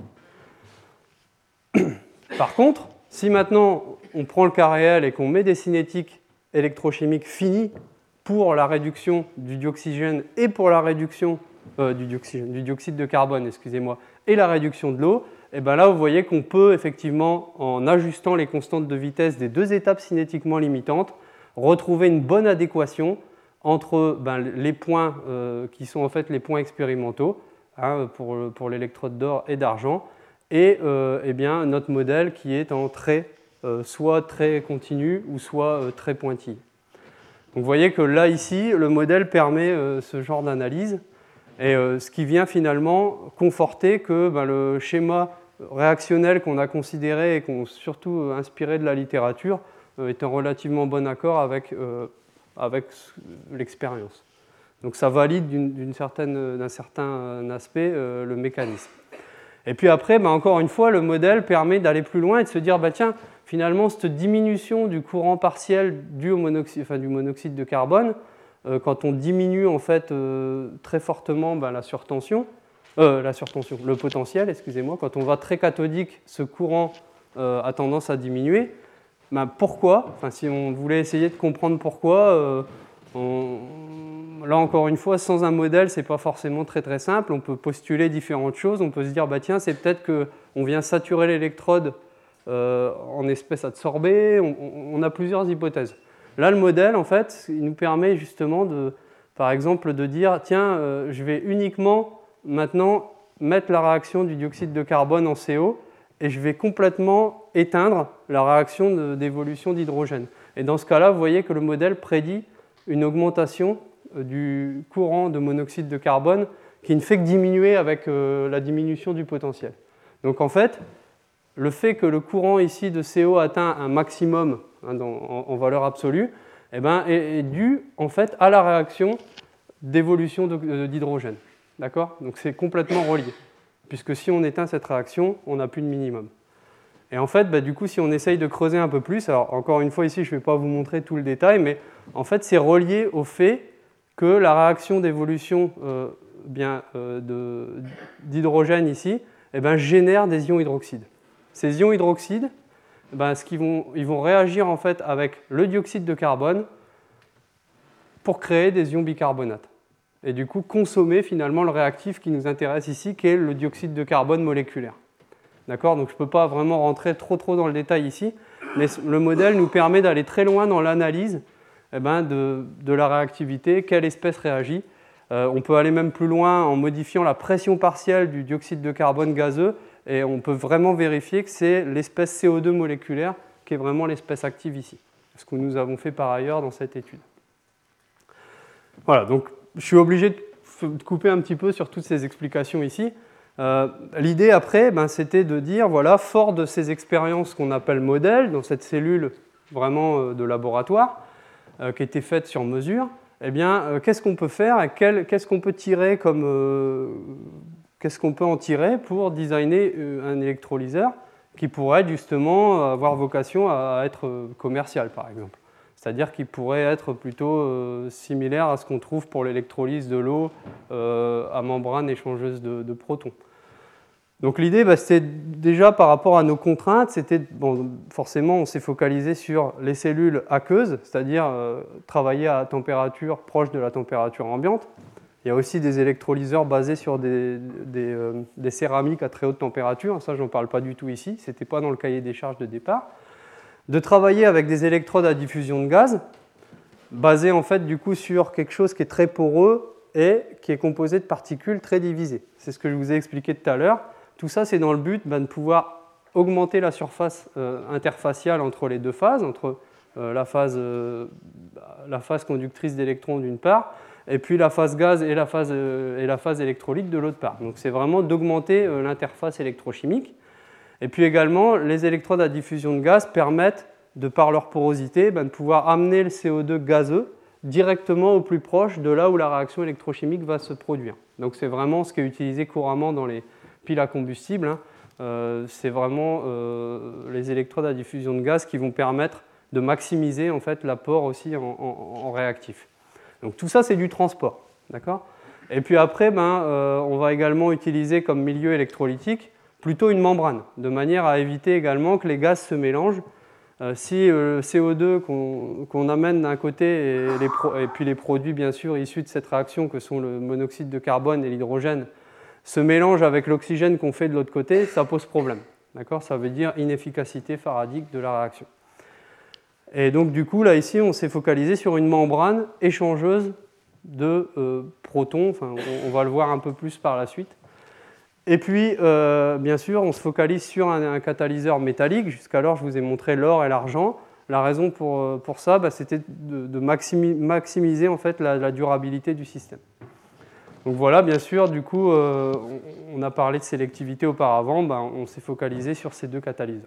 Par contre, si maintenant on prend le cas réel et qu'on met des cinétiques électrochimiques finis pour la réduction du dioxygène et pour la réduction du dioxyde de carbone, et la réduction de l'eau, et là vous voyez qu'on peut effectivement, en ajustant les constantes de vitesse des deux étapes cinétiquement limitantes, retrouver une bonne adéquation entre les points qui sont en fait les points expérimentaux, hein, pour l'électrode d'or et d'argent, et eh bien, notre modèle qui est en trait, soit très continu ou soit très pointillé. Donc vous voyez que là, ici, le modèle permet ce genre d'analyse, et ce qui vient finalement conforter que le schéma réactionnel qu'on a considéré et qu'on surtout inspiré de la littérature est en relativement bon accord avec l'expérience. Donc ça valide d'un certain aspect le mécanisme. Et puis après, encore une fois, le modèle permet d'aller plus loin et de se dire, tiens, finalement, cette diminution du courant partiel dû du monoxyde de carbone, quand on diminue en fait très fortement le potentiel, excusez-moi, quand on va très cathodique, ce courant a tendance à diminuer. Pourquoi ? Si on voulait essayer de comprendre pourquoi, là encore une fois, sans un modèle, ce n'est pas forcément très très simple. On peut postuler différentes choses. On peut se dire, tiens, c'est peut-être qu'on vient saturer l'électrode en espèces adsorbées. On a plusieurs hypothèses. Là, le modèle, en fait, il nous permet justement, par exemple, de dire, tiens, je vais uniquement maintenant mettre la réaction du dioxyde de carbone en CO et je vais complètement éteindre la réaction d'évolution d'hydrogène. Et dans ce cas-là, vous voyez que le modèle prédit une augmentation du courant de monoxyde de carbone qui ne fait que diminuer avec la diminution du potentiel. Donc en fait, le fait que le courant ici de CO atteint un maximum en valeur absolue est dû en fait à la réaction d'évolution d'hydrogène. D'accord ? Donc c'est complètement relié, puisque si on éteint cette réaction, on n'a plus de minimum. Et en fait, du coup, si on essaye de creuser un peu plus, alors encore une fois ici, je ne vais pas vous montrer tout le détail, mais en fait, c'est relié au fait que la réaction d'évolution d'hydrogène ici génère des ions hydroxydes. Ces ions hydroxydes, ils vont réagir en fait avec le dioxyde de carbone pour créer des ions bicarbonates. Et du coup, consommer finalement le réactif qui nous intéresse ici, qui est le dioxyde de carbone moléculaire. D'accord ? Donc je ne peux pas vraiment rentrer trop dans le détail ici, mais le modèle nous permet d'aller très loin dans l'analyse de la réactivité, quelle espèce réagit. On peut aller même plus loin en modifiant la pression partielle du dioxyde de carbone gazeux, et on peut vraiment vérifier que c'est l'espèce CO2 moléculaire qui est vraiment l'espèce active ici, ce que nous avons fait par ailleurs dans cette étude. Voilà, donc je suis obligé de couper un petit peu sur toutes ces explications ici. L'idée après, c'était de dire, voilà, fort de ces expériences qu'on appelle modèles, dans cette cellule vraiment de laboratoire, qui était faite sur mesure, qu'est-ce qu'on peut faire et qu'est-ce qu'on peut tirer qu'est-ce qu'on peut en tirer pour designer un électrolyseur qui pourrait justement avoir vocation à être commercial, par exemple. C'est-à-dire qu'il pourrait être plutôt similaire à ce qu'on trouve pour l'électrolyse de l'eau à membrane échangeuse de protons. Donc l'idée, c'était déjà par rapport à nos contraintes, forcément on s'est focalisé sur les cellules aqueuses, c'est-à-dire travailler à température proche de la température ambiante. Il y a aussi des électrolyseurs basés sur des céramiques à très haute température, ça j'en parle pas du tout ici, ce n'était pas dans le cahier des charges de départ. De travailler avec des électrodes à diffusion de gaz, basées en fait du coup sur quelque chose qui est très poreux et qui est composé de particules très divisées. C'est ce que je vous ai expliqué tout à l'heure. Tout ça, c'est dans le but de pouvoir augmenter la surface interfaciale entre les deux phases, entre la phase conductrice d'électrons d'une part, et puis la phase gaz et la phase électrolyte de l'autre part. Donc c'est vraiment d'augmenter l'interface électrochimique. Et puis également, les électrodes à diffusion de gaz permettent, de par leur porosité, de pouvoir amener le CO2 gazeux directement au plus proche de là où la réaction électrochimique va se produire. Donc c'est vraiment ce qui est utilisé couramment dans les piles à combustible. C'est vraiment les électrodes à diffusion de gaz qui vont permettre de maximiser en fait, l'apport aussi en réactif. Donc tout ça, c'est du transport. D'accord ? Et puis après, on va également utiliser comme milieu électrolytique plutôt une membrane, de manière à éviter également que les gaz se mélangent. Si le CO2 qu'on amène d'un côté et puis les produits bien sûr issus de cette réaction que sont le monoxyde de carbone et l'hydrogène se mélangent avec l'oxygène qu'on fait de l'autre côté, ça pose problème. D'accord ? Ça veut dire inefficacité faradique de la réaction. Et donc du coup, là ici, on s'est focalisé sur une membrane échangeuse de protons, enfin, on va le voir un peu plus par la suite. Et puis, bien sûr, on se focalise sur un catalyseur métallique. Jusqu'alors, je vous ai montré l'or et l'argent. La raison pour ça, c'était de maximiser en fait, la durabilité du système. Donc voilà, bien sûr, du coup, on a parlé de sélectivité auparavant, on s'est focalisé sur ces deux catalyseurs.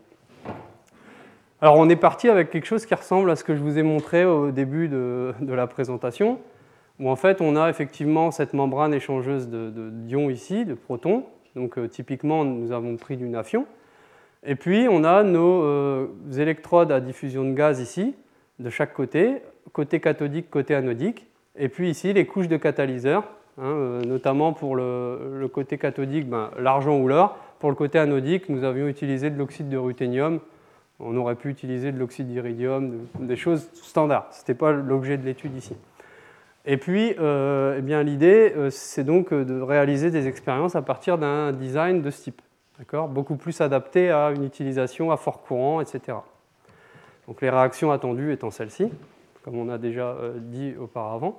Alors on est parti avec quelque chose qui ressemble à ce que je vous ai montré au début de la présentation, où en fait on a effectivement cette membrane échangeuse d'ions ici, de protons. Donc typiquement nous avons pris du naphion. Et puis on a nos électrodes à diffusion de gaz ici, de chaque côté cathodique, côté anodique. Et puis ici les couches de catalyseurs, notamment pour le côté cathodique, l'argent ou l'or. Pour le côté anodique, nous avions utilisé de l'oxyde de ruthénium. On aurait pu utiliser de l'oxyde d'iridium, des choses standards. Ce n'était pas l'objet de l'étude ici. Et puis, l'idée, c'est donc de réaliser des expériences à partir d'un design de ce type, beaucoup plus adapté à une utilisation à fort courant, etc. Donc, les réactions attendues étant celles-ci, comme on a déjà dit auparavant.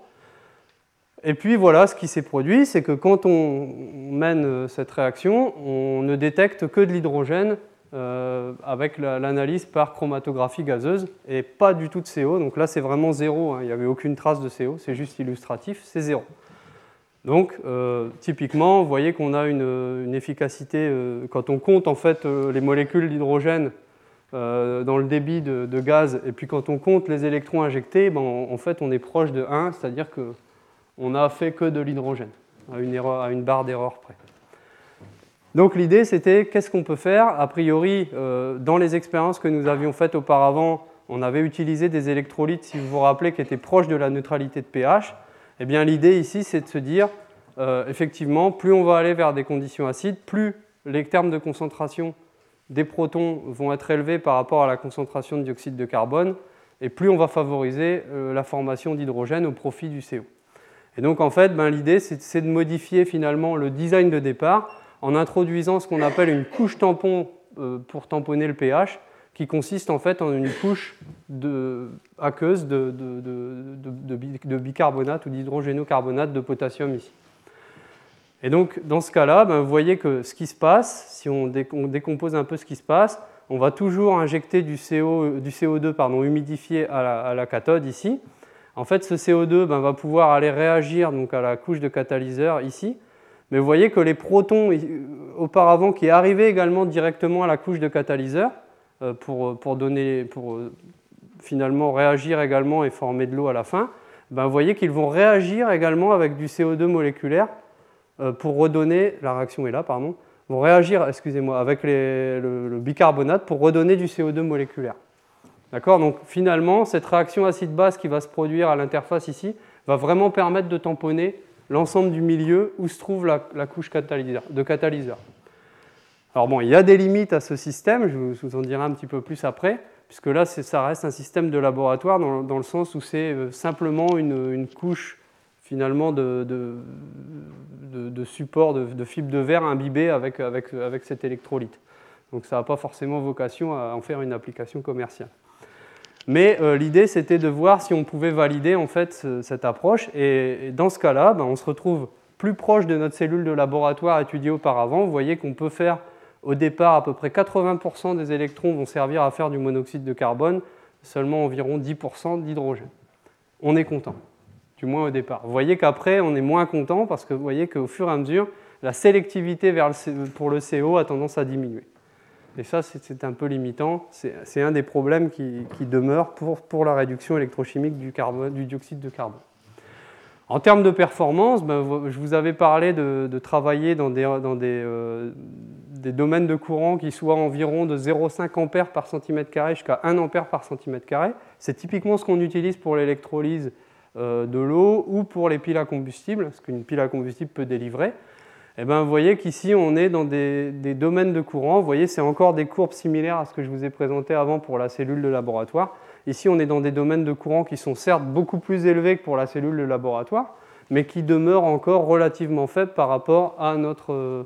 Et puis, voilà, ce qui s'est produit, c'est que quand on mène cette réaction, on ne détecte que de l'hydrogène avec l'analyse par chromatographie gazeuse et pas du tout de CO. Donc là, c'est vraiment zéro, il n'y avait aucune trace de CO, c'est juste illustratif, c'est zéro. Donc, typiquement, vous voyez qu'on a une efficacité, quand on compte en fait les molécules d'hydrogène dans le débit de gaz, et puis quand on compte les électrons injectés, en fait, on est proche de 1, c'est-à-dire qu'on n'a fait que de l'hydrogène, à une barre d'erreur près. Donc l'idée, c'était qu'est-ce qu'on peut faire. A priori, dans les expériences que nous avions faites auparavant, on avait utilisé des électrolytes, si vous vous rappelez, qui étaient proches de la neutralité de pH. Eh bien, l'idée ici, c'est de se dire, effectivement, plus on va aller vers des conditions acides, plus les termes de concentration des protons vont être élevés par rapport à la concentration de dioxyde de carbone, et plus on va favoriser la formation d'hydrogène au profit du CO. Et donc, en fait, l'idée, c'est de modifier finalement le design de départ en introduisant ce qu'on appelle une couche tampon pour tamponner le pH, qui consiste en fait en une couche aqueuse de bicarbonate ou d'hydrogénocarbonate de potassium ici. Et donc dans ce cas-là, vous voyez que ce qui se passe, si on décompose un peu ce qui se passe, on va toujours injecter du CO2 humidifié à la cathode ici. En fait, ce CO2 va pouvoir aller réagir donc, à la couche de catalyseur ici. Mais vous voyez que les protons, auparavant, qui arrivaient également directement à la couche de catalyseur, pour finalement réagir également et former de l'eau à la fin, vous voyez qu'ils vont réagir également avec du CO2 moléculaire pour redonner, la réaction est là, vont réagir, avec le bicarbonate pour redonner du CO2 moléculaire. D'accord ? Donc finalement, cette réaction acide-base qui va se produire à l'interface ici va vraiment permettre de tamponner l'ensemble du milieu où se trouve la couche de catalyseur. Alors bon, il y a des limites à ce système, je vous en dirai un petit peu plus après, puisque là, ça reste un système de laboratoire dans le sens où c'est simplement une couche finalement de support, de fibre de verre imbibée avec cet électrolyte. Donc ça n'a pas forcément vocation à en faire une application commerciale. Mais l'idée, c'était de voir si on pouvait valider en fait cette approche. Et dans ce cas-là, on se retrouve plus proche de notre cellule de laboratoire étudiée auparavant. Vous voyez qu'on peut faire au départ à peu près 80% des électrons vont servir à faire du monoxyde de carbone, seulement environ 10% d'hydrogène. On est content, du moins au départ. Vous voyez qu'après, on est moins content parce que vous voyez qu'au fur et à mesure, la sélectivité pour le CO a tendance à diminuer. Et ça, c'est un peu limitant. C'est un des problèmes qui demeure pour la réduction électrochimique du dioxyde de carbone. En termes de performance, je vous avais parlé de travailler dans des domaines de courant qui soient environ de 0,5 A par cm² jusqu'à 1 A par cm². C'est typiquement ce qu'on utilise pour l'électrolyse de l'eau ou pour les piles à combustible, ce qu'une pile à combustible peut délivrer. Et vous voyez qu'ici, on est dans des domaines de courant. Vous voyez, c'est encore des courbes similaires à ce que je vous ai présenté avant pour la cellule de laboratoire. Ici, on est dans des domaines de courant qui sont certes beaucoup plus élevés que pour la cellule de laboratoire, mais qui demeurent encore relativement faibles par rapport à notre,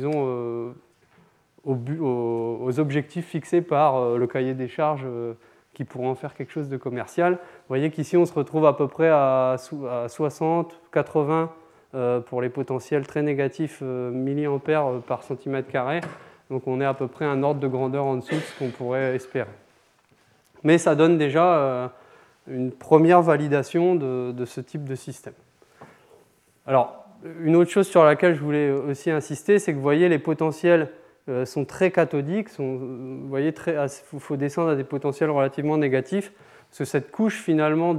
aux objectifs fixés par le cahier des charges qui pourrait en faire quelque chose de commercial. Vous voyez qu'ici, on se retrouve à peu près à 60, 80 pour les potentiels très négatifs milliampères par centimètre carré. Donc on est à peu près un ordre de grandeur en dessous de ce qu'on pourrait espérer. Mais ça donne déjà une première validation de ce type de système. Alors, une autre chose sur laquelle je voulais aussi insister, c'est que vous voyez, les potentiels sont très cathodiques. Vous voyez, il faut descendre à des potentiels relativement négatifs, parce que cette couche finalement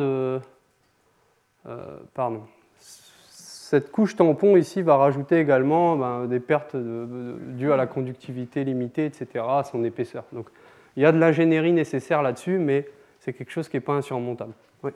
cette couche tampon ici va rajouter également des pertes dues à la conductivité limitée, etc., à son épaisseur. Donc, il y a de l'ingénierie nécessaire là-dessus, mais c'est quelque chose qui n'est pas insurmontable. Oui.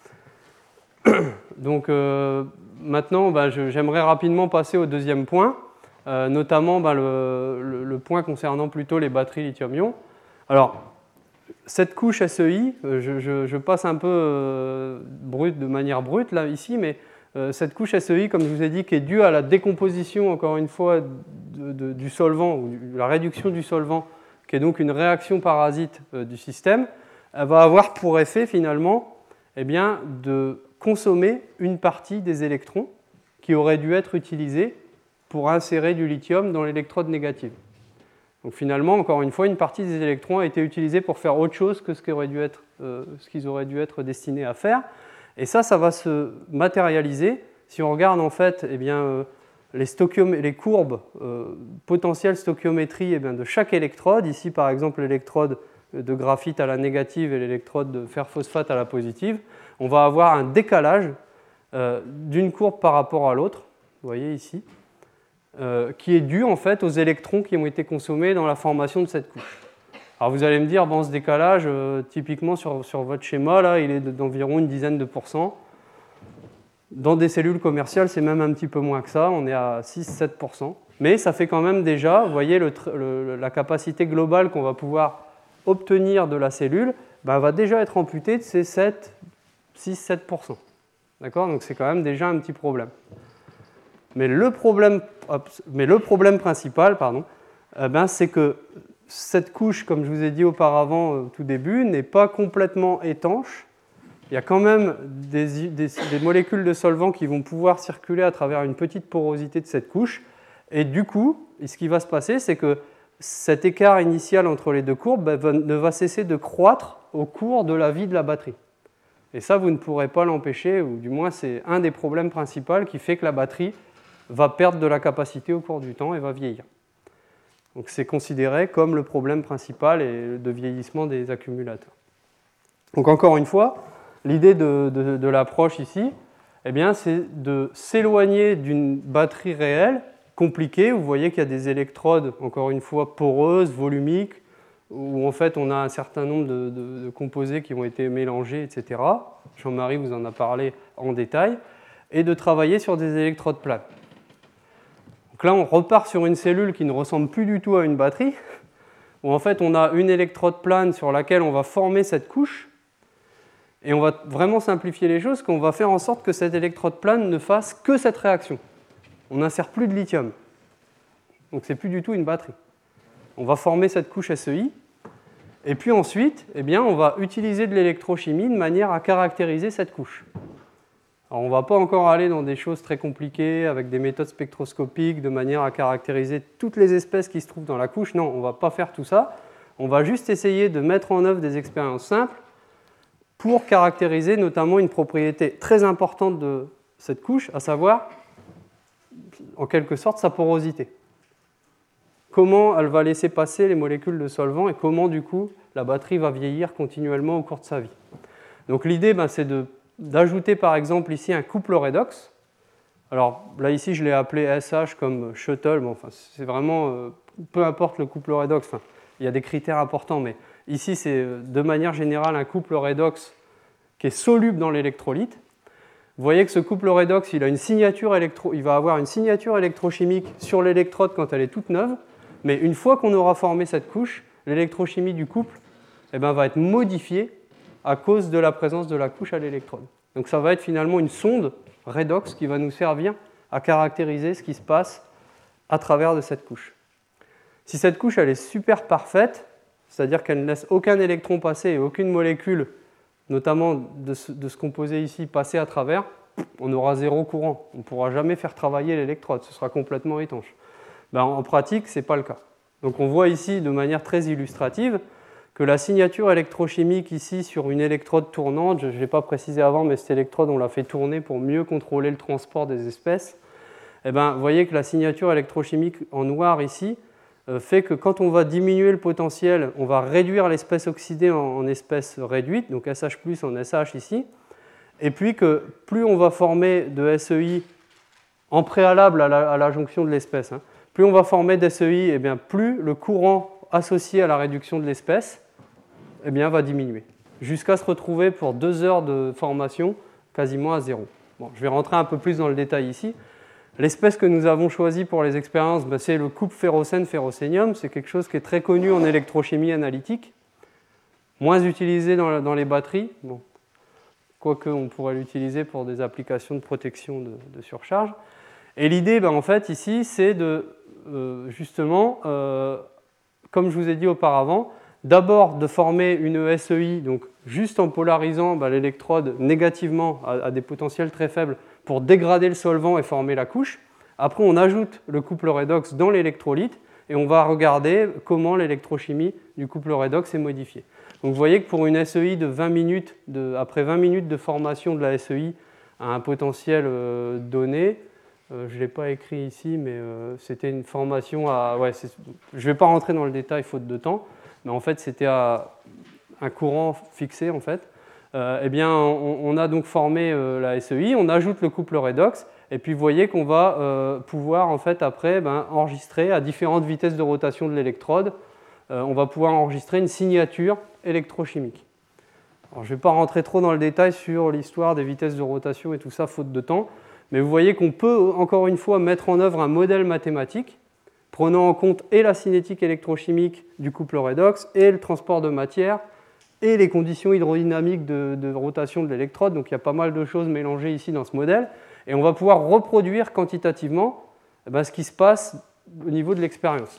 Donc, maintenant, j'aimerais rapidement passer au deuxième point, notamment le point concernant plutôt les batteries lithium-ion. Alors, cette couche SEI, je passe un peu de manière brute là, ici, mais cette couche SEI, comme je vous ai dit, qui est due à la décomposition, encore une fois, du solvant, ou la réduction du solvant, qui est donc une réaction parasite du système, elle va avoir pour effet, finalement, de consommer une partie des électrons qui auraient dû être utilisés pour insérer du lithium dans l'électrode négative. Donc finalement, encore une fois, une partie des électrons a été utilisée pour faire autre chose que ce qu'ils auraient dû être destinés à faire. Et ça va se matérialiser. Si on regarde en fait les courbes potentielles stoichiométrie de chaque électrode, ici par exemple l'électrode de graphite à la négative et l'électrode de fer phosphate à la positive, on va avoir un décalage d'une courbe par rapport à l'autre, vous voyez ici, qui est dû en fait aux électrons qui ont été consommés dans la formation de cette couche. Alors vous allez me dire, ce décalage, typiquement sur votre schéma, là, il est d'environ une dizaine de pourcents. Dans des cellules commerciales, c'est même un petit peu moins que ça, on est à 6-7%. Mais ça fait quand même déjà, vous voyez, la capacité globale qu'on va pouvoir obtenir de la cellule va déjà être amputée de ces 6-7%. D'accord ? Donc c'est quand même déjà un petit problème. Mais le problème principal, c'est que cette couche, comme je vous ai dit auparavant au tout début, n'est pas complètement étanche. Il y a quand même des molécules de solvant qui vont pouvoir circuler à travers une petite porosité de cette couche. Et du coup, ce qui va se passer, c'est que cet écart initial entre les deux courbes ne va cesser de croître au cours de la vie de la batterie. Et ça, vous ne pourrez pas l'empêcher, ou du moins c'est un des problèmes principaux qui fait que la batterie va perdre de la capacité au cours du temps et va vieillir. Donc c'est considéré comme le problème principal de vieillissement des accumulateurs. Donc encore une fois, l'idée de l'approche ici, c'est de s'éloigner d'une batterie réelle, compliquée. Vous voyez qu'il y a des électrodes, encore une fois, poreuses, volumiques, où en fait on a un certain nombre de composés qui ont été mélangés, etc. Jean-Marie vous en a parlé en détail, et de travailler sur des électrodes planes. Donc là, on repart sur une cellule qui ne ressemble plus du tout à une batterie, où en fait on a une électrode plane sur laquelle on va former cette couche, et on va vraiment simplifier les choses, qu'on va faire en sorte que cette électrode plane ne fasse que cette réaction. On n'insère plus de lithium. Donc c'est plus du tout une batterie. On va former cette couche SEI, et puis ensuite, on va utiliser de l'électrochimie de manière à caractériser cette couche. Alors, on ne va pas encore aller dans des choses très compliquées avec des méthodes spectroscopiques de manière à caractériser toutes les espèces qui se trouvent dans la couche. Non, on ne va pas faire tout ça. On va juste essayer de mettre en œuvre des expériences simples pour caractériser notamment une propriété très importante de cette couche, à savoir, en quelque sorte, sa porosité. Comment elle va laisser passer les molécules de solvant et comment, du coup, la batterie va vieillir continuellement au cours de sa vie. Donc l'idée, c'est d'ajouter par exemple ici un couple redox. Alors là ici je l'ai appelé SH comme shuttle, mais enfin c'est vraiment peu importe le couple redox, il y a des critères importants, mais ici c'est de manière générale un couple redox qui est soluble dans l'électrolyte. Vous voyez que ce couple redox il va avoir une signature électrochimique sur l'électrode quand elle est toute neuve, mais une fois qu'on aura formé cette couche, l'électrochimie du couple va être modifiée à cause de la présence de la couche à l'électrode. Donc ça va être finalement une sonde redox qui va nous servir à caractériser ce qui se passe à travers de cette couche. Si cette couche elle est super parfaite, c'est-à-dire qu'elle ne laisse aucun électron passer et aucune molécule, notamment de ce composé ici, passer à travers, on aura zéro courant. On ne pourra jamais faire travailler l'électrode, ce sera complètement étanche. Ben, en pratique, ce n'est pas le cas. Donc on voit ici de manière très illustrative que la signature électrochimique ici sur une électrode tournante, je ne l'ai pas précisé avant, mais cette électrode, on l'a fait tourner pour mieux contrôler le transport des espèces. Eh ben, vous voyez que la signature électrochimique en noir ici fait que quand on va diminuer le potentiel, on va réduire l'espèce oxydée en espèce réduite, donc SH+, en SH ici, et puis que plus on va former de SEI en préalable à la jonction de l'espèce, hein, plus on va former d'SEI, eh bien, plus le courant associé à la réduction de l'espèce eh bien, va diminuer, jusqu'à se retrouver pour 2 heures de formation quasiment à zéro. Bon, je vais rentrer un peu plus dans le détail ici. L'espèce que nous avons choisie pour les expériences, ben, c'est le couple ferrocène-ferrocénium. C'est quelque chose qui est très connu en électrochimie analytique, moins utilisé dans les batteries, bon, quoique on pourrait l'utiliser pour des applications de protection de surcharge. Et l'idée, ben, en fait, ici, c'est de, justement, comme je vous ai dit auparavant, d'abord de former une SEI, donc juste en polarisant l'électrode négativement à des potentiels très faibles pour dégrader le solvant et former la couche. Après, on ajoute le couple redox dans l'électrolyte et on va regarder comment l'électrochimie du couple redox est modifiée. Donc vous voyez que pour une SEI de 20 minutes, après 20 minutes de formation de la SEI à un potentiel donné, je ne l'ai pas écrit ici, mais c'était une formation à... Ouais, je ne vais pas rentrer dans le détail faute de temps, mais en fait c'était à un courant fixé en fait. Eh bien, on a donc formé la SEI, on ajoute le couple redox, et puis vous voyez qu'on va pouvoir en fait après enregistrer à différentes vitesses de rotation de l'électrode, on va pouvoir enregistrer une signature électrochimique. Alors, je ne vais pas rentrer trop dans le détail sur l'histoire des vitesses de rotation et tout ça, faute de temps, mais vous voyez qu'on peut encore une fois mettre en œuvre un modèle mathématique prenant en compte et la cinétique électrochimique du couple redox et le transport de matière et les conditions hydrodynamiques de rotation de l'électrode. Donc il y a pas mal de choses mélangées ici dans ce modèle. Et on va pouvoir reproduire quantitativement ce qui se passe au niveau de l'expérience.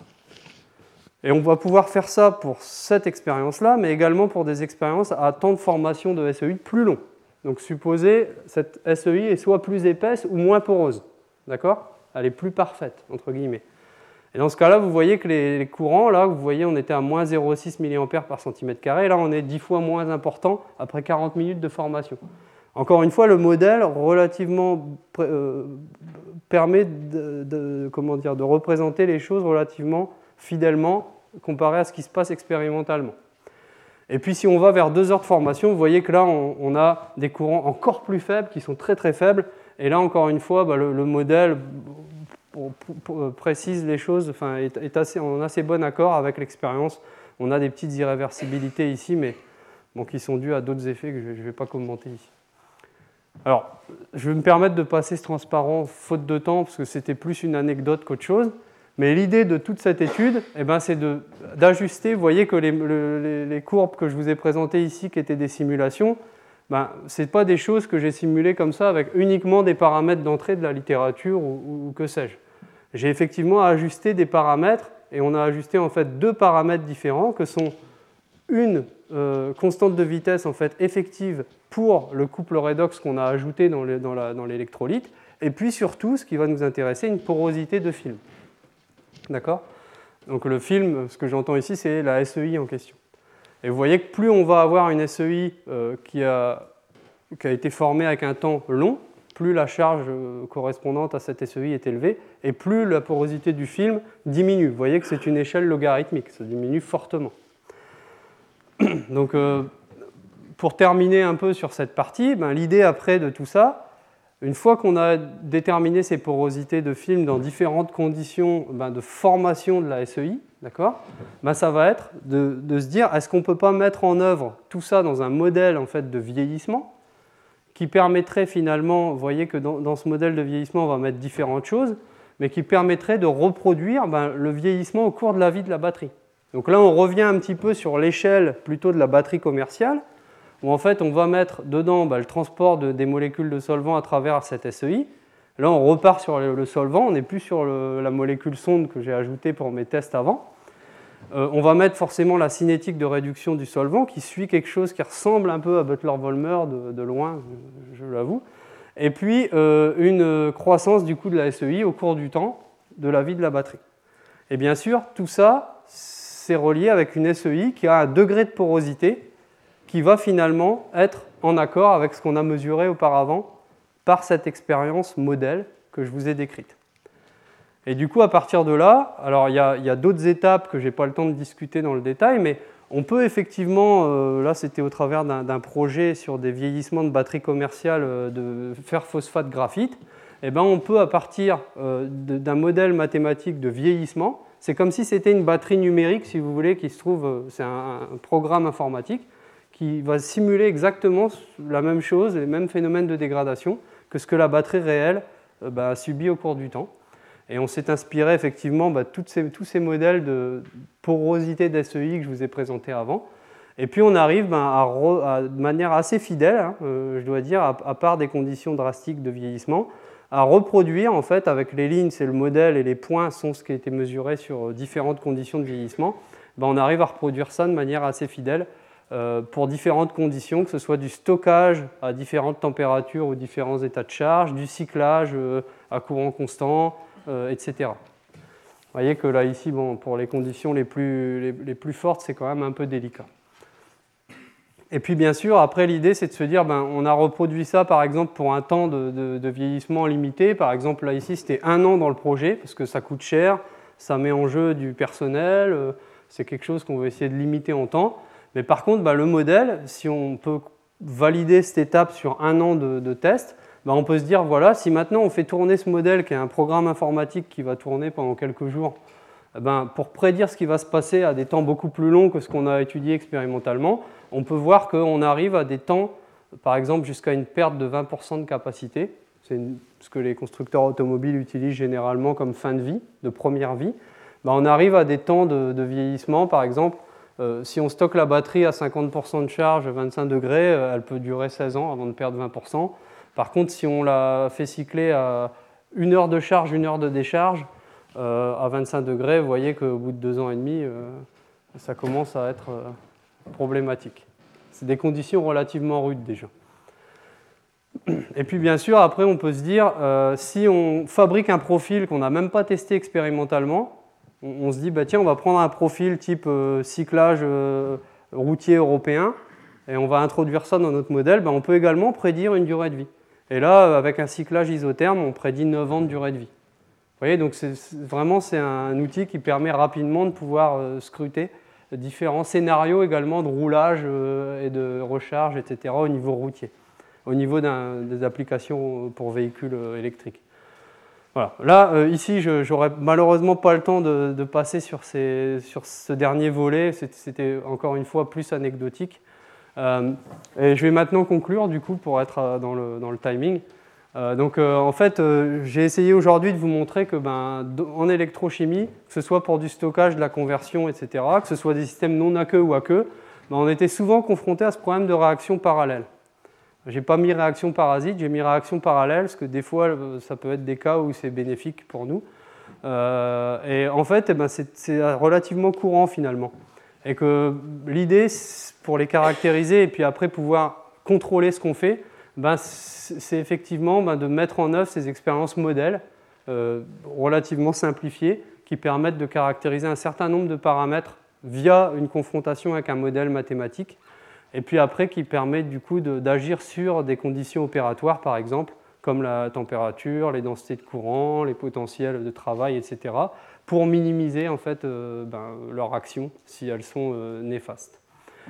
Et on va pouvoir faire ça pour cette expérience-là, mais également pour des expériences à temps de formation de SEI plus long. Donc supposez cette SEI est soit plus épaisse ou moins poreuse. D'accord ? Elle est plus parfaite, entre guillemets. Et dans ce cas-là, vous voyez que les courants, là, vous voyez, on était à moins 0,6 mA par cm², là, on est 10 fois moins important après 40 minutes de formation. Encore une fois, le modèle relativement permet de représenter les choses relativement fidèlement comparé à ce qui se passe expérimentalement. Et puis si on va vers 2 heures de formation, vous voyez que là, on a des courants encore plus faibles, qui sont très très faibles, et là, encore une fois, le modèle précise les choses, enfin, est assez, en assez bon accord avec l'expérience. On a des petites irréversibilités ici, mais bon, qui sont dues à d'autres effets que je ne vais pas commenter ici. Alors, je vais me permettre de passer ce transparent faute de temps, parce que c'était plus une anecdote qu'autre chose. Mais l'idée de toute cette étude, c'est d'ajuster. Vous voyez que les courbes que je vous ai présentées ici, qui étaient des simulations, ce n'est pas des choses que j'ai simulées comme ça avec uniquement des paramètres d'entrée de la littérature ou que sais-je. J'ai effectivement ajusté des paramètres et on a ajusté en fait 2 paramètres différents que sont une constante de vitesse en fait effective pour le couple redox qu'on a ajouté dans l'électrolyte et puis surtout, ce qui va nous intéresser, une porosité de film. D'accord ? Donc le film, ce que j'entends ici, c'est la SEI en question. Et vous voyez que plus on va avoir une SEI qui a été formée avec un temps long, plus la charge correspondante à cette SEI est élevée, et plus la porosité du film diminue. Vous voyez que c'est une échelle logarithmique, ça diminue fortement. Donc, pour terminer un peu sur cette partie, l'idée après de tout ça, une fois qu'on a déterminé ces porosités de film dans différentes conditions de formation de la SEI, d'accord, ça va être de se dire, est-ce qu'on ne peut pas mettre en œuvre tout ça dans un modèle en fait, de vieillissement qui permettrait finalement, vous voyez que dans ce modèle de vieillissement, on va mettre différentes choses, mais qui permettrait de reproduire le vieillissement au cours de la vie de la batterie. Donc là, on revient un petit peu sur l'échelle plutôt de la batterie commerciale, où en fait, on va mettre dedans le transport des molécules de solvant à travers cette SEI. Là, on repart sur le solvant, on n'est plus sur la molécule sonde que j'ai ajoutée pour mes tests avant. on va mettre forcément la cinétique de réduction du solvant qui suit quelque chose qui ressemble un peu à Butler-Volmer de loin, je l'avoue. Et puis une croissance du coût de la SEI au cours du temps de la vie de la batterie. Et bien sûr, tout ça, c'est relié avec une SEI qui a un degré de porosité qui va finalement être en accord avec ce qu'on a mesuré auparavant par cette expérience modèle que je vous ai décrite. Et du coup, à partir de là, alors il y a d'autres étapes que je n'ai pas le temps de discuter dans le détail, mais on peut effectivement, là c'était au travers d'un projet sur des vieillissements de batteries commerciales de fer phosphate graphite, et ben on peut à partir d'un modèle mathématique de vieillissement, c'est comme si c'était une batterie numérique, si vous voulez, qui se trouve, c'est un programme informatique qui va simuler exactement la même chose, les mêmes phénomènes de dégradation que ce que la batterie réelle a subi au cours du temps. Et on s'est inspiré effectivement de tous ces modèles de porosité d'SEI que je vous ai présentés avant. Et puis on arrive de manière assez fidèle, je dois dire, à part des conditions drastiques de vieillissement, à reproduire en fait avec les lignes, c'est le modèle et les points sont ce qui a été mesuré sur différentes conditions de vieillissement. On arrive à reproduire ça de manière assez fidèle pour différentes conditions, que ce soit du stockage à différentes températures ou différents états de charge, du cyclage à courant constant, etc. Vous voyez que là, ici, pour les conditions les plus fortes, c'est quand même un peu délicat. Et puis, bien sûr, après, l'idée, c'est de se dire, on a reproduit ça, par exemple, pour un temps de vieillissement limité. Par exemple, là, ici, c'était 1 an dans le projet, parce que ça coûte cher, ça met en jeu du personnel, c'est quelque chose qu'on veut essayer de limiter en temps. Mais par contre, le modèle, si on peut valider cette étape sur 1 an de test, on peut se dire, voilà, si maintenant on fait tourner ce modèle, qui est un programme informatique qui va tourner pendant quelques jours, pour prédire ce qui va se passer à des temps beaucoup plus longs que ce qu'on a étudié expérimentalement, on peut voir qu'on arrive à des temps, par exemple, jusqu'à une perte de 20% de capacité. C'est ce que les constructeurs automobiles utilisent généralement comme fin de vie, de première vie. On arrive à des temps de vieillissement, par exemple, si on stocke la batterie à 50% de charge à 25 degrés, elle peut durer 16 ans avant de perdre 20%. Par contre, si on la fait cycler à 1 heure de charge, 1 heure de décharge, à 25 degrés, vous voyez qu'au bout de 2 ans et demi, ça commence à être problématique. C'est des conditions relativement rudes déjà. Et puis bien sûr, après on peut se dire, si on fabrique un profil qu'on n'a même pas testé expérimentalement, on se dit, tiens, on va prendre un profil type cyclage routier européen, et on va introduire ça dans notre modèle, on peut également prédire une durée de vie. Et là, avec un cyclage isotherme, on prédit 9 ans de durée de vie. Vous voyez, donc c'est un outil qui permet rapidement de pouvoir scruter différents scénarios également de roulage et de recharge, etc. au niveau routier, au niveau des applications pour véhicules électriques. Voilà. Là, ici, je n'aurai malheureusement pas le temps de passer sur ce dernier volet. C'était encore une fois plus anecdotique. Et je vais maintenant conclure du coup pour être dans le timing. En fait, j'ai essayé aujourd'hui de vous montrer que en électrochimie, que ce soit pour du stockage, de la conversion, etc., que ce soit des systèmes non aqueux ou aqueux, on était souvent confronté à ce problème de réaction parallèle. Je n'ai pas mis réaction parasite, j'ai mis réaction parallèle, parce que des fois, ça peut être des cas où c'est bénéfique pour nous. Et en fait, c'est relativement courant finalement. Et que l'idée, pour les caractériser et puis après pouvoir contrôler ce qu'on fait, c'est effectivement de mettre en œuvre ces expériences modèles relativement simplifiées qui permettent de caractériser un certain nombre de paramètres via une confrontation avec un modèle mathématique et puis après qui permet du coup d'agir sur des conditions opératoires par exemple comme la température, les densités de courant, les potentiels de travail, etc. pour minimiser en fait leur action si elles sont néfastes.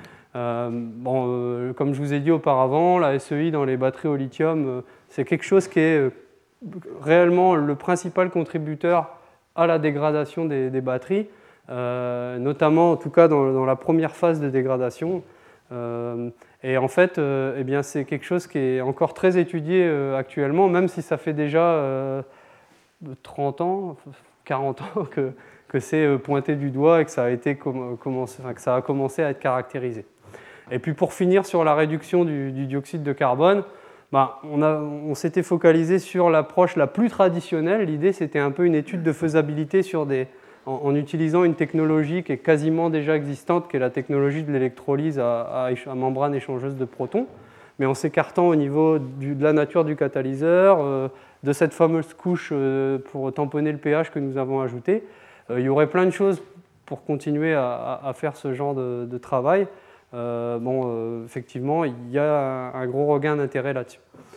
Comme je vous ai dit auparavant, la SEI dans les batteries au lithium, c'est quelque chose qui est réellement le principal contributeur à la dégradation des batteries, notamment en tout cas dans la première phase de dégradation. Et en fait, c'est quelque chose qui est encore très étudié actuellement, même si ça fait déjà 30 ans, 40 ans que c'est pointé du doigt et que ça a commencé à être caractérisé. Et puis pour finir sur la réduction du dioxyde de carbone, on s'était focalisé sur l'approche la plus traditionnelle. L'idée, c'était un peu une étude de faisabilité sur des en utilisant une technologie qui est quasiment déjà existante, qui est la technologie de l'électrolyse à membrane échangeuse de protons, mais en s'écartant au niveau de la nature du catalyseur, de cette fameuse couche pour tamponner le pH que nous avons ajouté. Il y aurait plein de choses pour continuer à faire ce genre de travail. Effectivement, il y a un gros regain d'intérêt là-dessus.